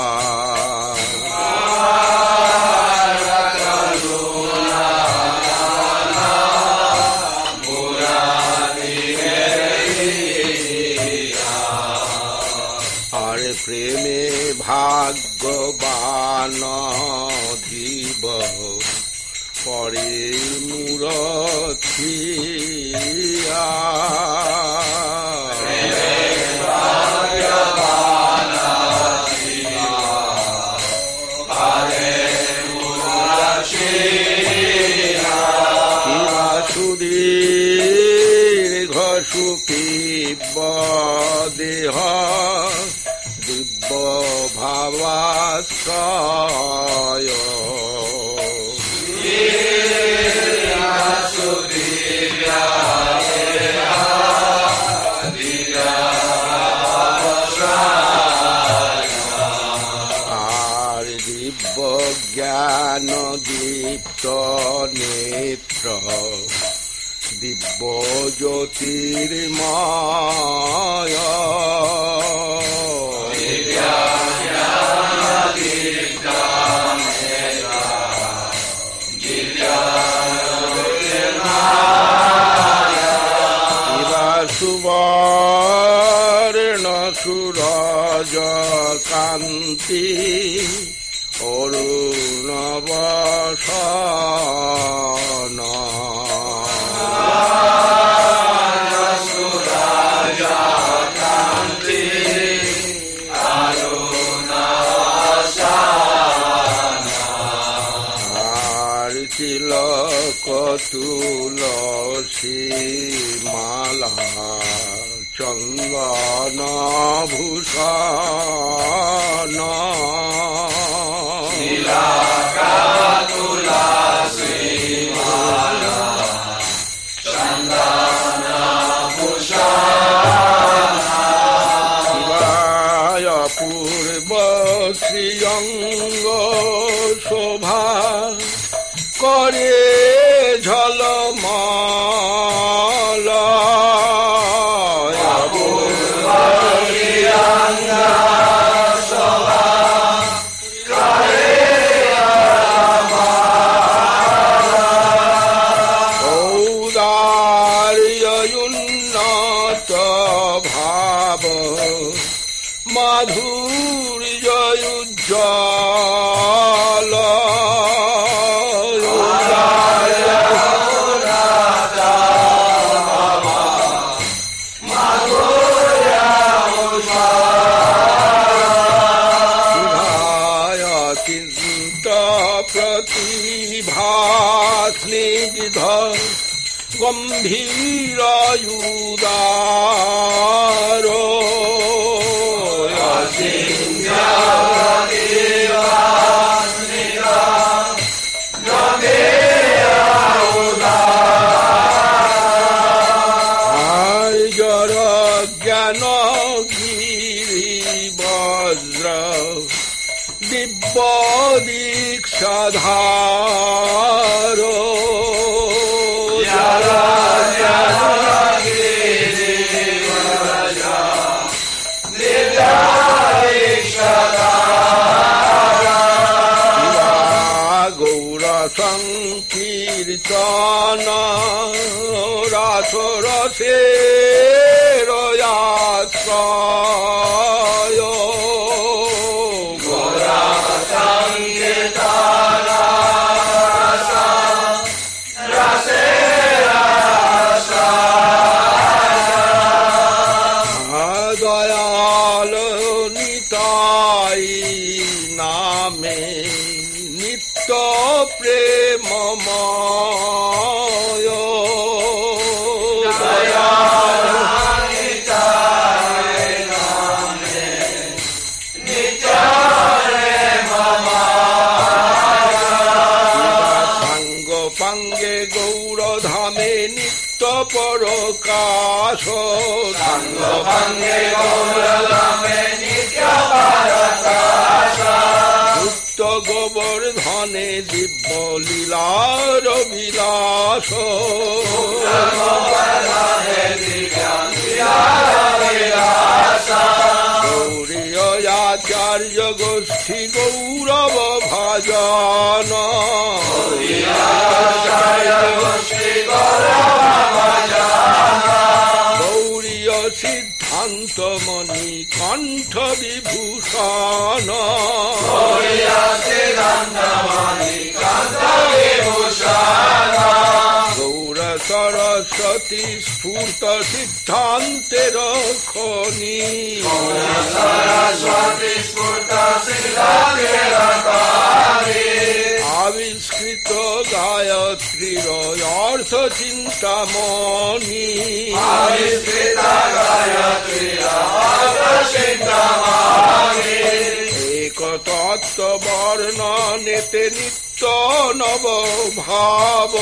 আরে প্রেমে ভাগ্যবান জীব পরে মূরতিয়া সুদীর্ঘ সুপীব দেহ দিব্য ভাবাশ্রয় আর দিব্য জ্ঞান দীপ্ত নেত্র দিব্য জ্যোতির্ময় সুবর্ণ সুরজ কান্তি অরুণ বসন আর তিলক তুলসী মালা চন্দন ভূষণ পূর্ব শ্রীঅঙ্গ শোভা করে ঝলমল ঔদার্যুন্নত ভাব মাধুর্য উজ্জ্বল চিন্ত প্রতিভা স্নিগ্ধ গম্ভীর উদার জর জ্ঞান গিরি বজ্র দিব্য দীক্ষাধার Yeah. সংকীর্তন রাস রসে রয়াশ্রয় গোরা সংকীর্তন রসে দয়াল নিতাই নামে নিত্য প্রেমময় দয়াল নিতাই নামে নিত্য প্রেমময় সাঙ্গ পাঙ্গে গৌরধামে নিত্য পরকাশ সাঙ্গ পাঙ্গে গৌরধামে নিত্য পরকাশ মুক্ত গোবর্ধনে দিব্য লীলার বিলাস গৌরীয়াচার্য গোষ্ঠী গৌরব ভাজন গৌরীয় সিদ্ধান্ত মণি কণ্ঠ বিভূষণ গৌর সরস্বতী স্ফূর্ত সিদ্ধান্তের খনি আবিষ্কৃত গায়ত্রীর অর্থ চিন্তামণি এক তত্ত্ব বর্ণনেতে নিত্য নব ভাব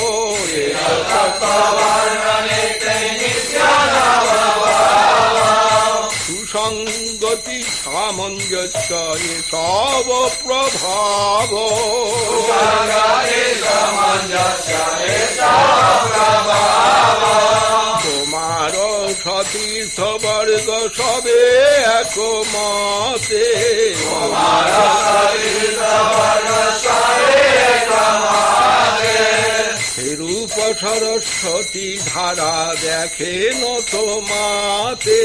সুসঙ্গতি সামঞ্জস্য এ সব প্রভাব তোমার সতীর্থ বর্গ সবে এক মতে রূপ সরস্বতী ধারা দেখে ন তোমাতে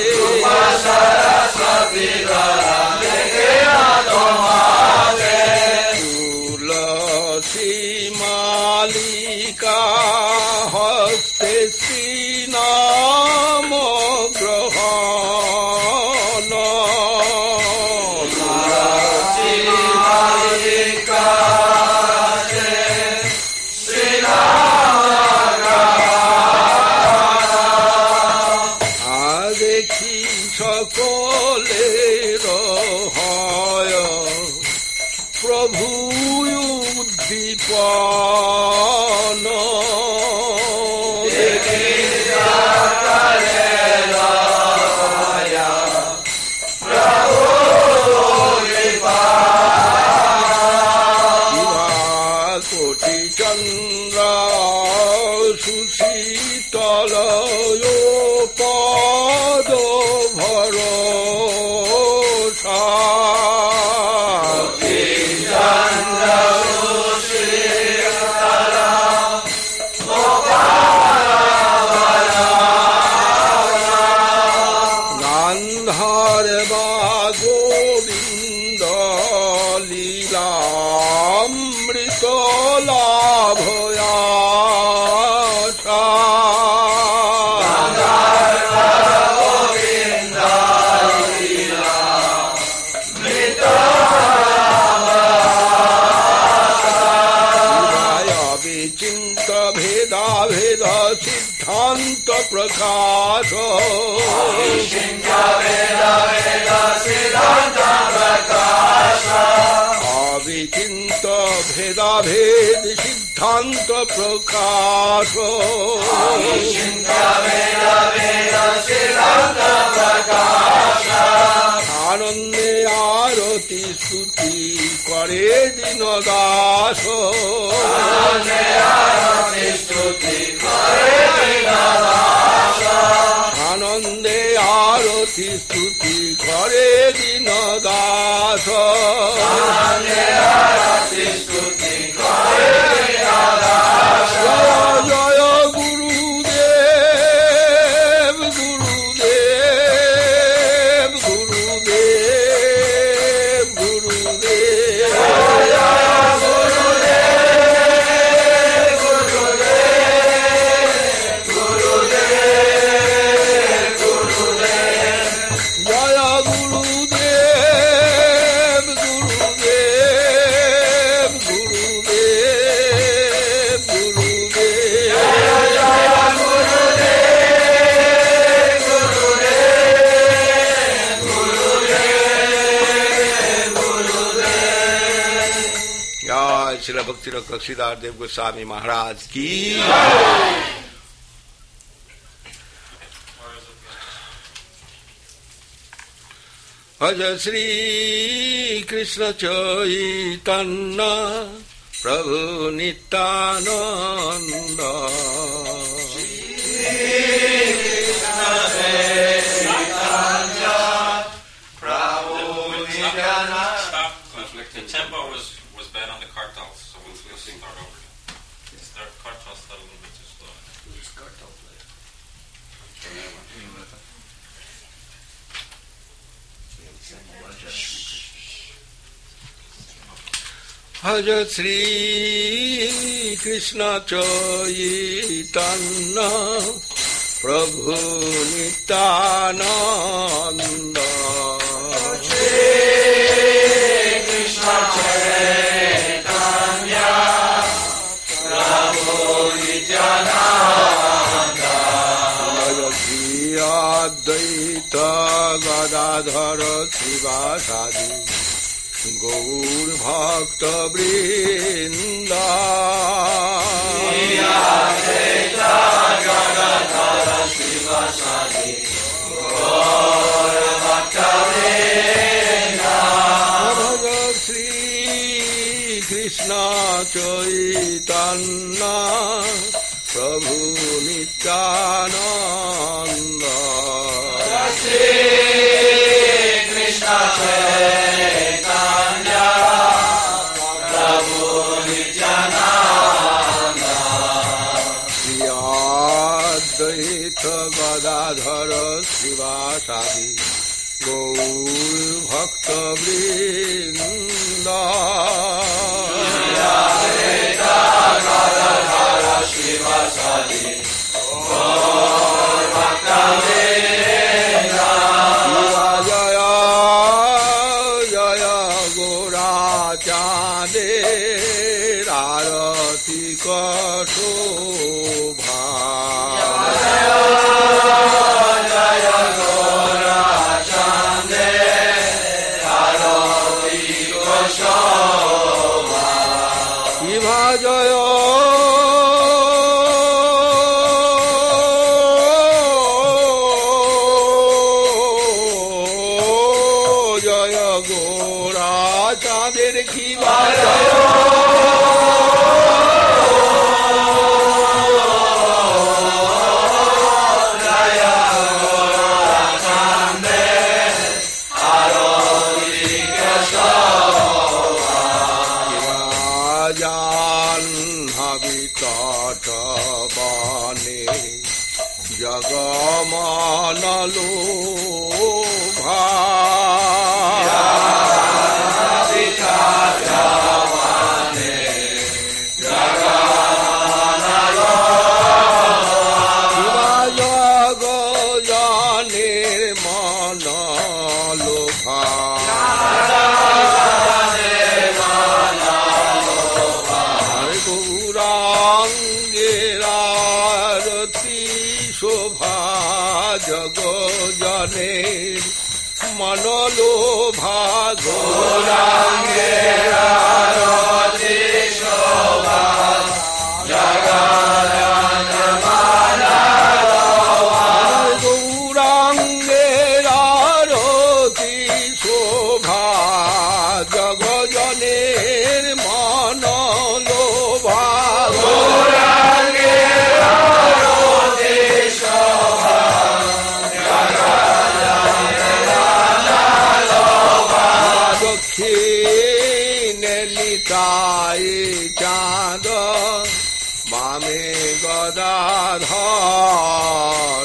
তুলসী মালিকা হস্তে শ্রীনাম গ্রহণ দেখি সকলের হয় প্রভু উদ্দীপন দেখি কোটি চন্দ্র সুশীতল পদ ভরসা গান্ধার বা গোবিন্দ লীলামৃত লাভয়া বিচিন্ত ভেদা ভেদ সিদ্ধান্ত প্রকাশ অবিচিন্ত ভেদা ভেদ সিদ্ধান্ত প্রকাশ আনন্দে আরতি স্তুতি করে দিন দাস আনন্দে আরতি স্তুতি করে দিন দাস श्री भक्ति कक्षीदार देव गोस्वामी महाराज की भज श्री कृष्ण चैतन्य प्रभु Nityanand The tempo was, was bad on the kartals, so we'll, we'll start over. Start kartals start a little bit too slow. Which kartal play? Bhaj Shri Krishna Chaitanya Prabhu Nityananda Chaitanya Prabhu Nityananda Shri Advaita Gadadhara Srivasadi Gaur Bhakta Vrinda Shri Advaita Gadadhara Srivasadi Gaur Bhakta Vrinda Krishna Chaitanya Prabhu Nityananda Shri Krishna Chaitanya Prabhu Nityananda Shri Advaita Gadadhara Srivasadi Gaur Bhakta Vrinda Srivasadi Gaur Bhakta Vrinda Jaya Jaya Gora Chande Arati Kashobha Jaya Jaya Gora Chande Arati Kashobha Iva Jaya Jagamanalo bha Javane Jagamanalo Jaga Janir Manalo bha Janir Manalo bha Gaurangira Shobha Jago Jane Manolo Bhago Gaurangera Roti Shobha Jagadana Manalo Gaurangera Roti Shobha Jago Jane Manolo Bhago Nitai cha চাঁদ বামে গদাধর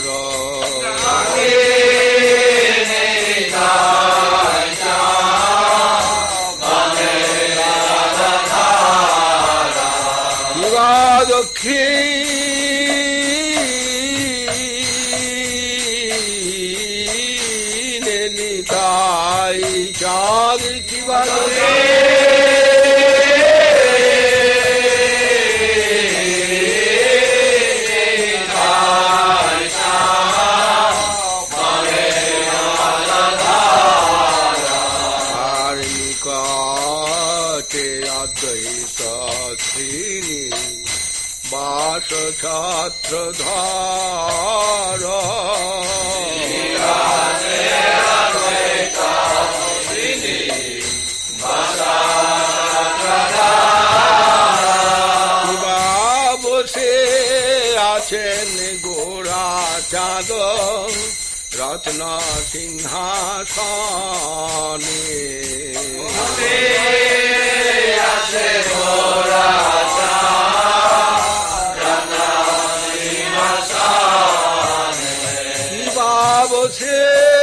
শিবা দক্ষিণে নিতাই চাঁদ শিবা বাস ছাত্রধার বসে আছেন গোরা চাঁদ রত্ন সিংহাসনে আছে গোরা বসে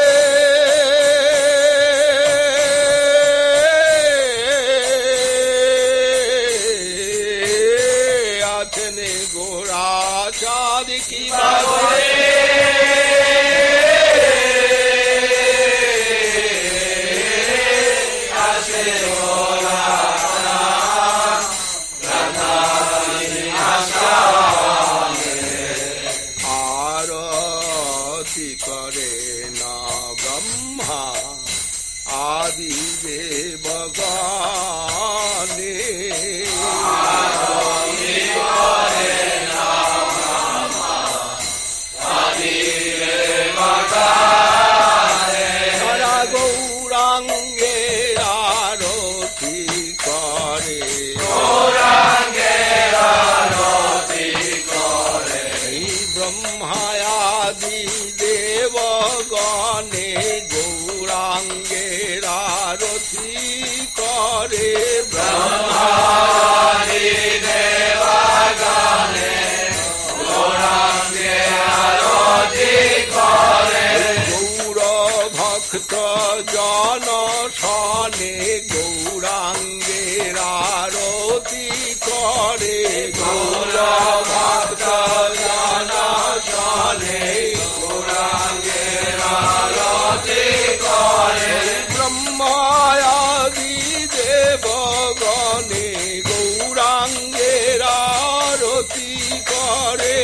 আছেন গোরা চাঁদ কি জন সনে গৌরাঙ্গের আরতি করে গৌর ভক্ত জন সনে গৌরাঙ্গের আরতি করে ব্রহ্মাদি দেবগণে গৌরাঙ্গের আরতি করে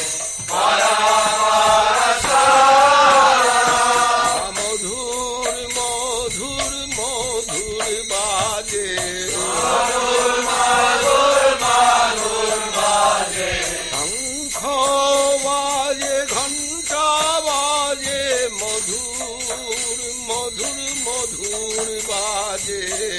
মধুর বাজে মাধুর মাধুর মাধুর বাজে শঙ্খ বাজে ঘণ্টা বাজে মধুর মধুর মধুর বাজে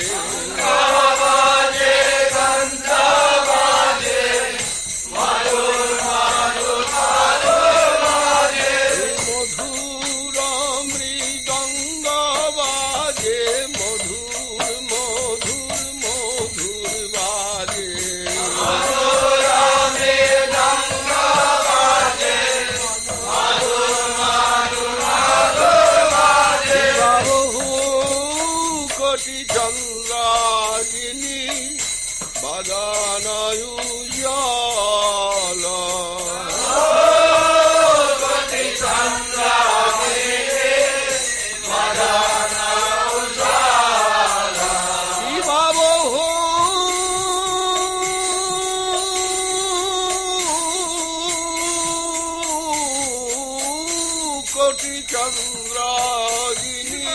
বাজে ঘণ্টা বাজে মাধুর মাধুর মাধুর বাজে মধুর মৃদঙ্গ বাজে মধুর মধুর মধুর বাজে মাধুর মৃদঙ্গ বাজে মাধুর মাধুর মাধুর বাজে বহু কোটি চন্দ্রাগিনী বাদানায়ুজাল কোটি চন্দ্রাগিনী বাদানা উজালা শিবা বহু কোটি চন্দ্রাগিনী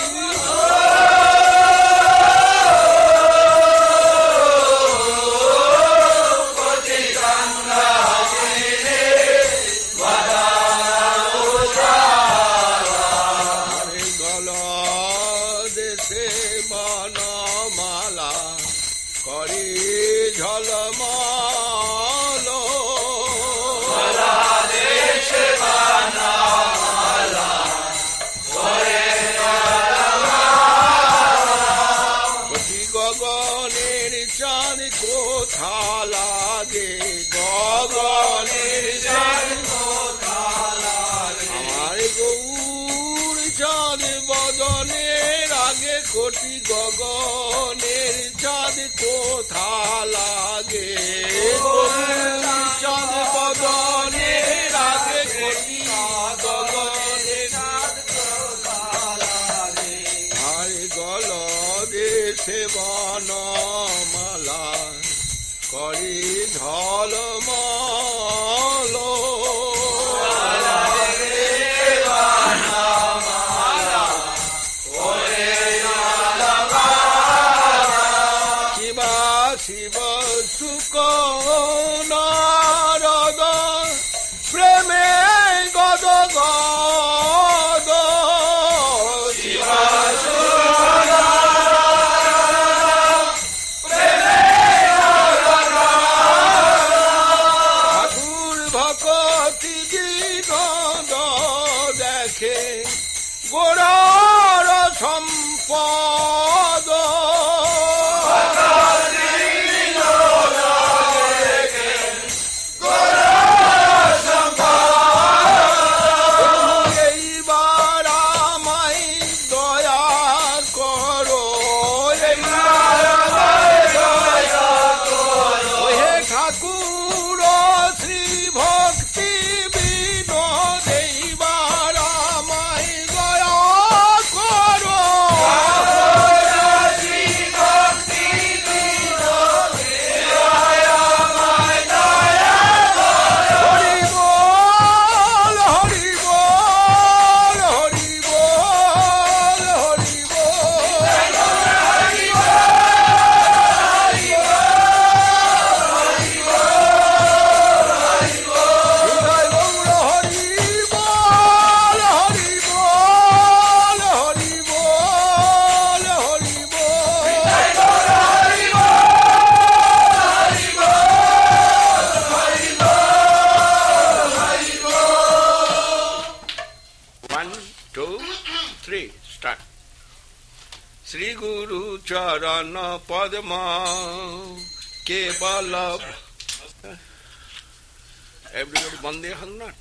কোটি চন্দ্রাগিনী বাদানা উজালা হরে গলা দেশে বনমালা করে ঝলমাল দেশে বানামালা করে কোটি গগনের চাঁদ কোথা লাগে গগনের চাঁদ কোথা লাগে আমার গৌর চাঁদ বদনের আগে কোটি গগনের চাঁদ কোথা লাগে গৌর চাঁদ বদনের আগে কোটি গগনের চাঁদ কোথা লাগে আর গল দেশে বনমালা করে ঝলমল শিবা শিব সুক নারদ প্রেমে গদ গদ শিবা ঠাকুর ভকতি বিনোদ দেখে গোড়ার সম্পদ এইবার আমায় দয়া করো এইবার আমায় দয়া করো হে ঠাকুর শ্রী ভক্তি বিনোদ এইবার আমায় দয়া করো শ্রী ভক্তি বিনোদ আমায় দয়া হরি বল হরি বল হরি বল হরি বল হৃদয় গৌর হরি বল হরি বল হরি বল হরি বল One, two, three, start. Sri Guru Charana Padma Kevala. Everybody Bande has not.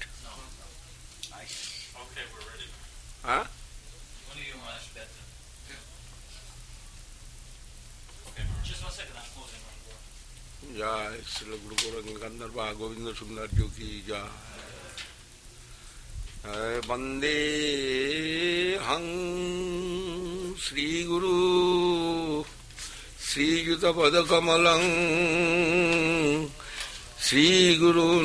Okay, we're ready. Huh? When do you want to better? Okay, just one second, I'm closing my door. Jai Sri Guru Gauranga Gandharva Govinda Sundar Joki Jai. Bande Hang Sri Guru Sri Yuta Pada Kamalang Sri Gurun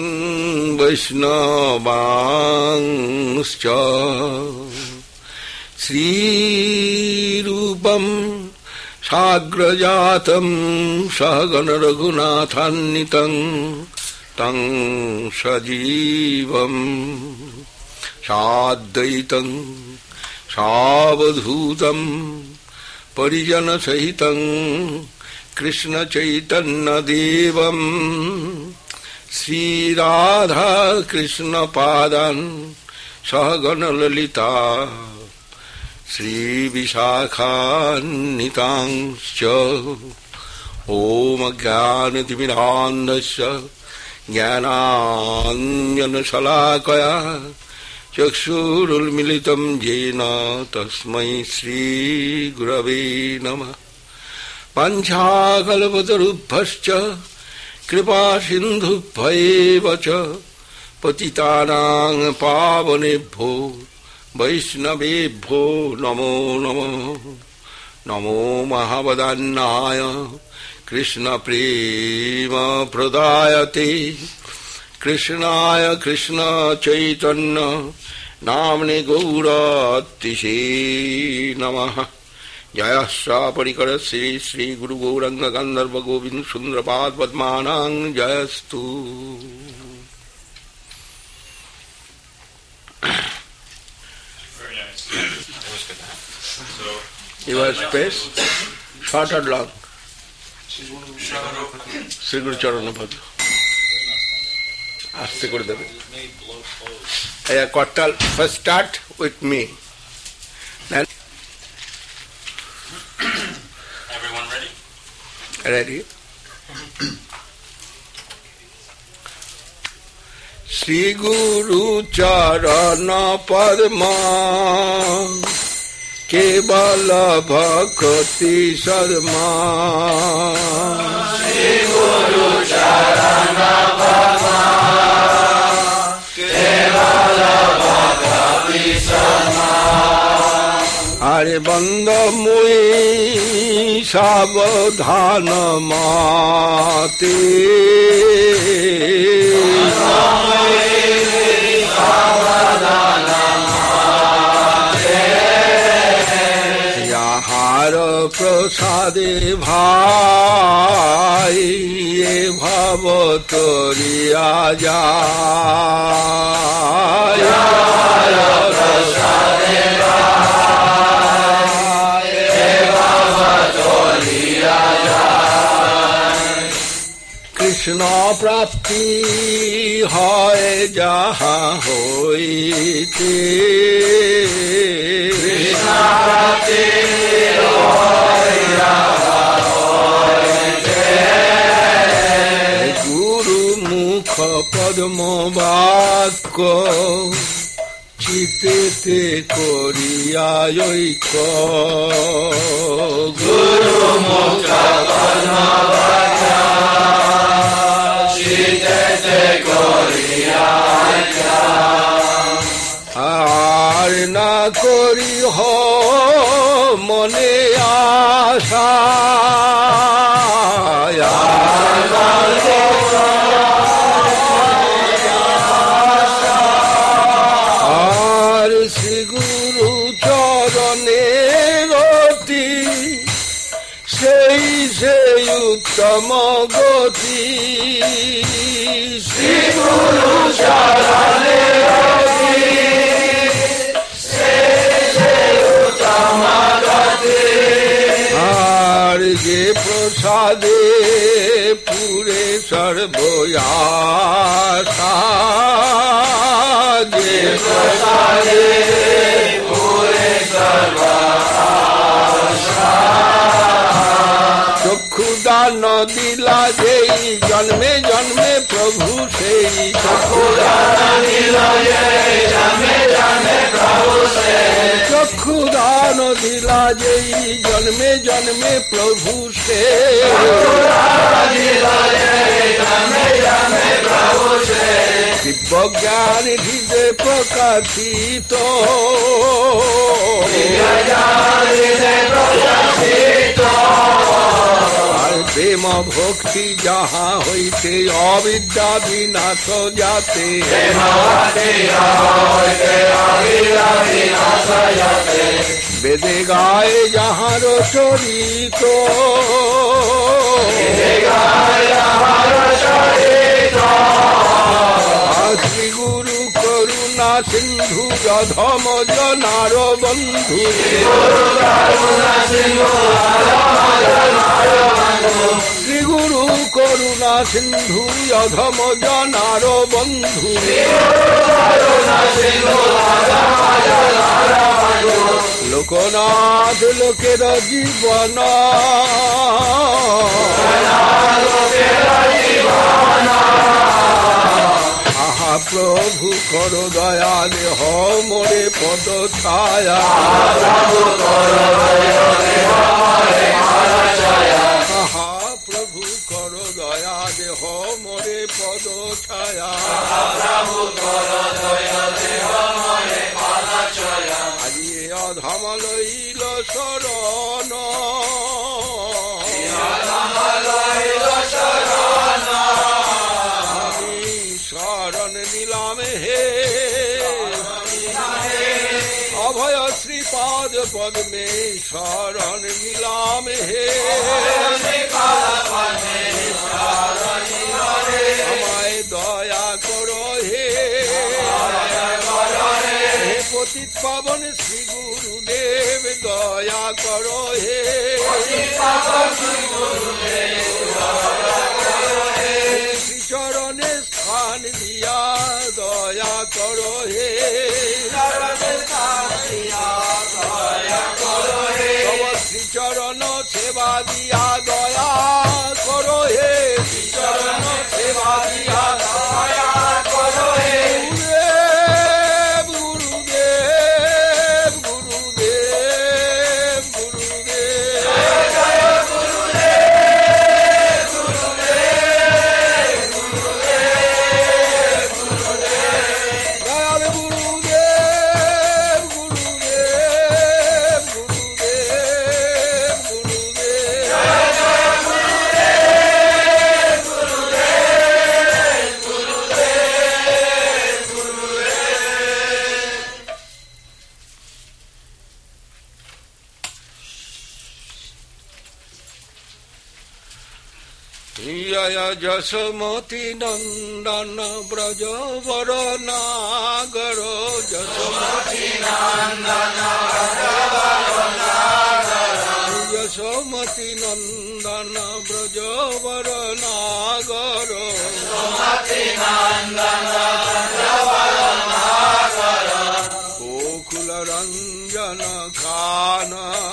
Vaishnavangscha Sri Rupam সাগ্রজাতম সহগণ রঘুনাথান্বিতং তং সজীবম সাদ্বৈতং সাবধূতম পরিজন সহিতং কৃষ্ণ চৈতন্য দেবম শ্রী রাধা কৃষ্ণ পাদান সহগণ ললিতা শ্রী বিশাখান্বিতাংশ্চ ওম জ্ঞানতিমিরান্ধস্য জ্ঞানাঞ্জনশলাকয়া চক্ষুरुन्मिलितं येन तस्मै श्रीगुरवे नमः। वाञ्छाकल्पतरुभ्यश्च कृपासिन्धुभ्येव च पतितानां पावनेभ्यो वैष्णवेभ्यो नमो नमः। नमो महावदान्नाय कृष्णप्रेमप्रदायते कृष्णाय कृष्ण चैतन्य नाम्ने गौरातिशे नमः। जय परिकर श्री श्री गुरु गौरंग गंधर्व Govind सुंदरपाद पद्मानां जयस्तु। Your space, short or long? Sri Guru Charanapada. Aste kore debe. Yeah, Kottal, first start with me. Then everyone ready? Ready? Sri Guru Charana Padma Kebala Bhakti Sarma. Sri Guru Charana Padma Kebala Bhakti Sarma. Hare Banda Mui Savadhana Mate. প্রসাদে ভাই এ ভাব তরিয়া যায়। প্রসাদে ভাই এ ভাব তরিয়া যায়। কৃষ্ণ প্রাপ্তি হয় যাহা হইতে। কৃষ্ণ প্রাপ্তি গুরু মুখ পদ্ম বাক্য চিতেতে করিয়া ঐক্য। গুরু মুখ পদ্ম বাক্য চিতেতে করিয়া ঐক্য। আর না করি হ মনে আশা। আর শ্রী গুরু চরণে রতি সেই সেই উত্তম গতি। শ্রী গুরু চরণে রতি আর যে প্রসাদে পুরে সর্বয়াসা। যে প্রসাদে পুরে সর্বয়াসা। চক্ষু দান দিলা যেই জন্মে জন্মে প্রভু সেই। চক্ষু দান দিলা যেই জন্মে জন্মে প্রভু সেই। চক্ষু দান দিলা যেই জন্মে জন্মে প্রভু সে। দিব্য জ্ঞান হৃদয় প্রকাশিত। আর প্রেম ভক্তি যাহা হইতে অবিদ্যা বিনাশ যাতে। বেদে গায়ে যাহার চরিত শ্রী গুরু করুণা সিন্ধু অধম জনার বন্ধু শ্রী গুরু করুণা সিন্ধু অধম জনার বন্ধু লোকনাথ লোকের জীবন আহা প্রভু কর দয়া দেহ মোরে পদ ছায়া আহা প্রভু কর দয়া দেহ মোরে পদ ছায়া আজি অধম লইল শরণ শরণ নিলাম হে অভয় শ্রীপাদ পদ্মে শরণ নিলাম হে আমায় দয়া করো হে পতিত পাবন শ্রী গুরুদেব দয়া করো হে শ্রীচরণে স্থান দিয়া দয়া করো হে শ্রীচরণ সেবা দিয়া দয়া করো হে শ্রীচরণ সেবা দিয়া দয়া করো হে গুরুদেব গুরুদেব গুরুদেব দয়াল গুরুদেব গুরুদেব গুরুদেব জয় যশোমতি নন্দন ব্রজ বর নাগর যশোমতি নন্দন যশোমতি নন্দন ব্রজ বর নাগর গোকুল রঞ্জন খান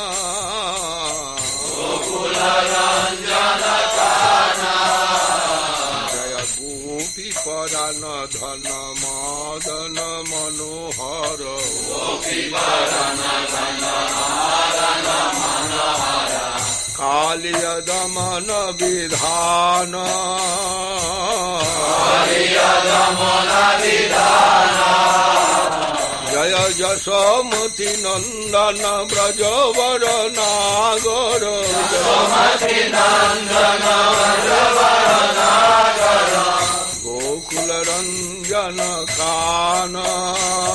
পরাণ ধন মদন মনোহর কালিয় দমন বিধান জয় যশোমতি নন্দন ব্রজবর নাগর গোকুল রঞ্জন কান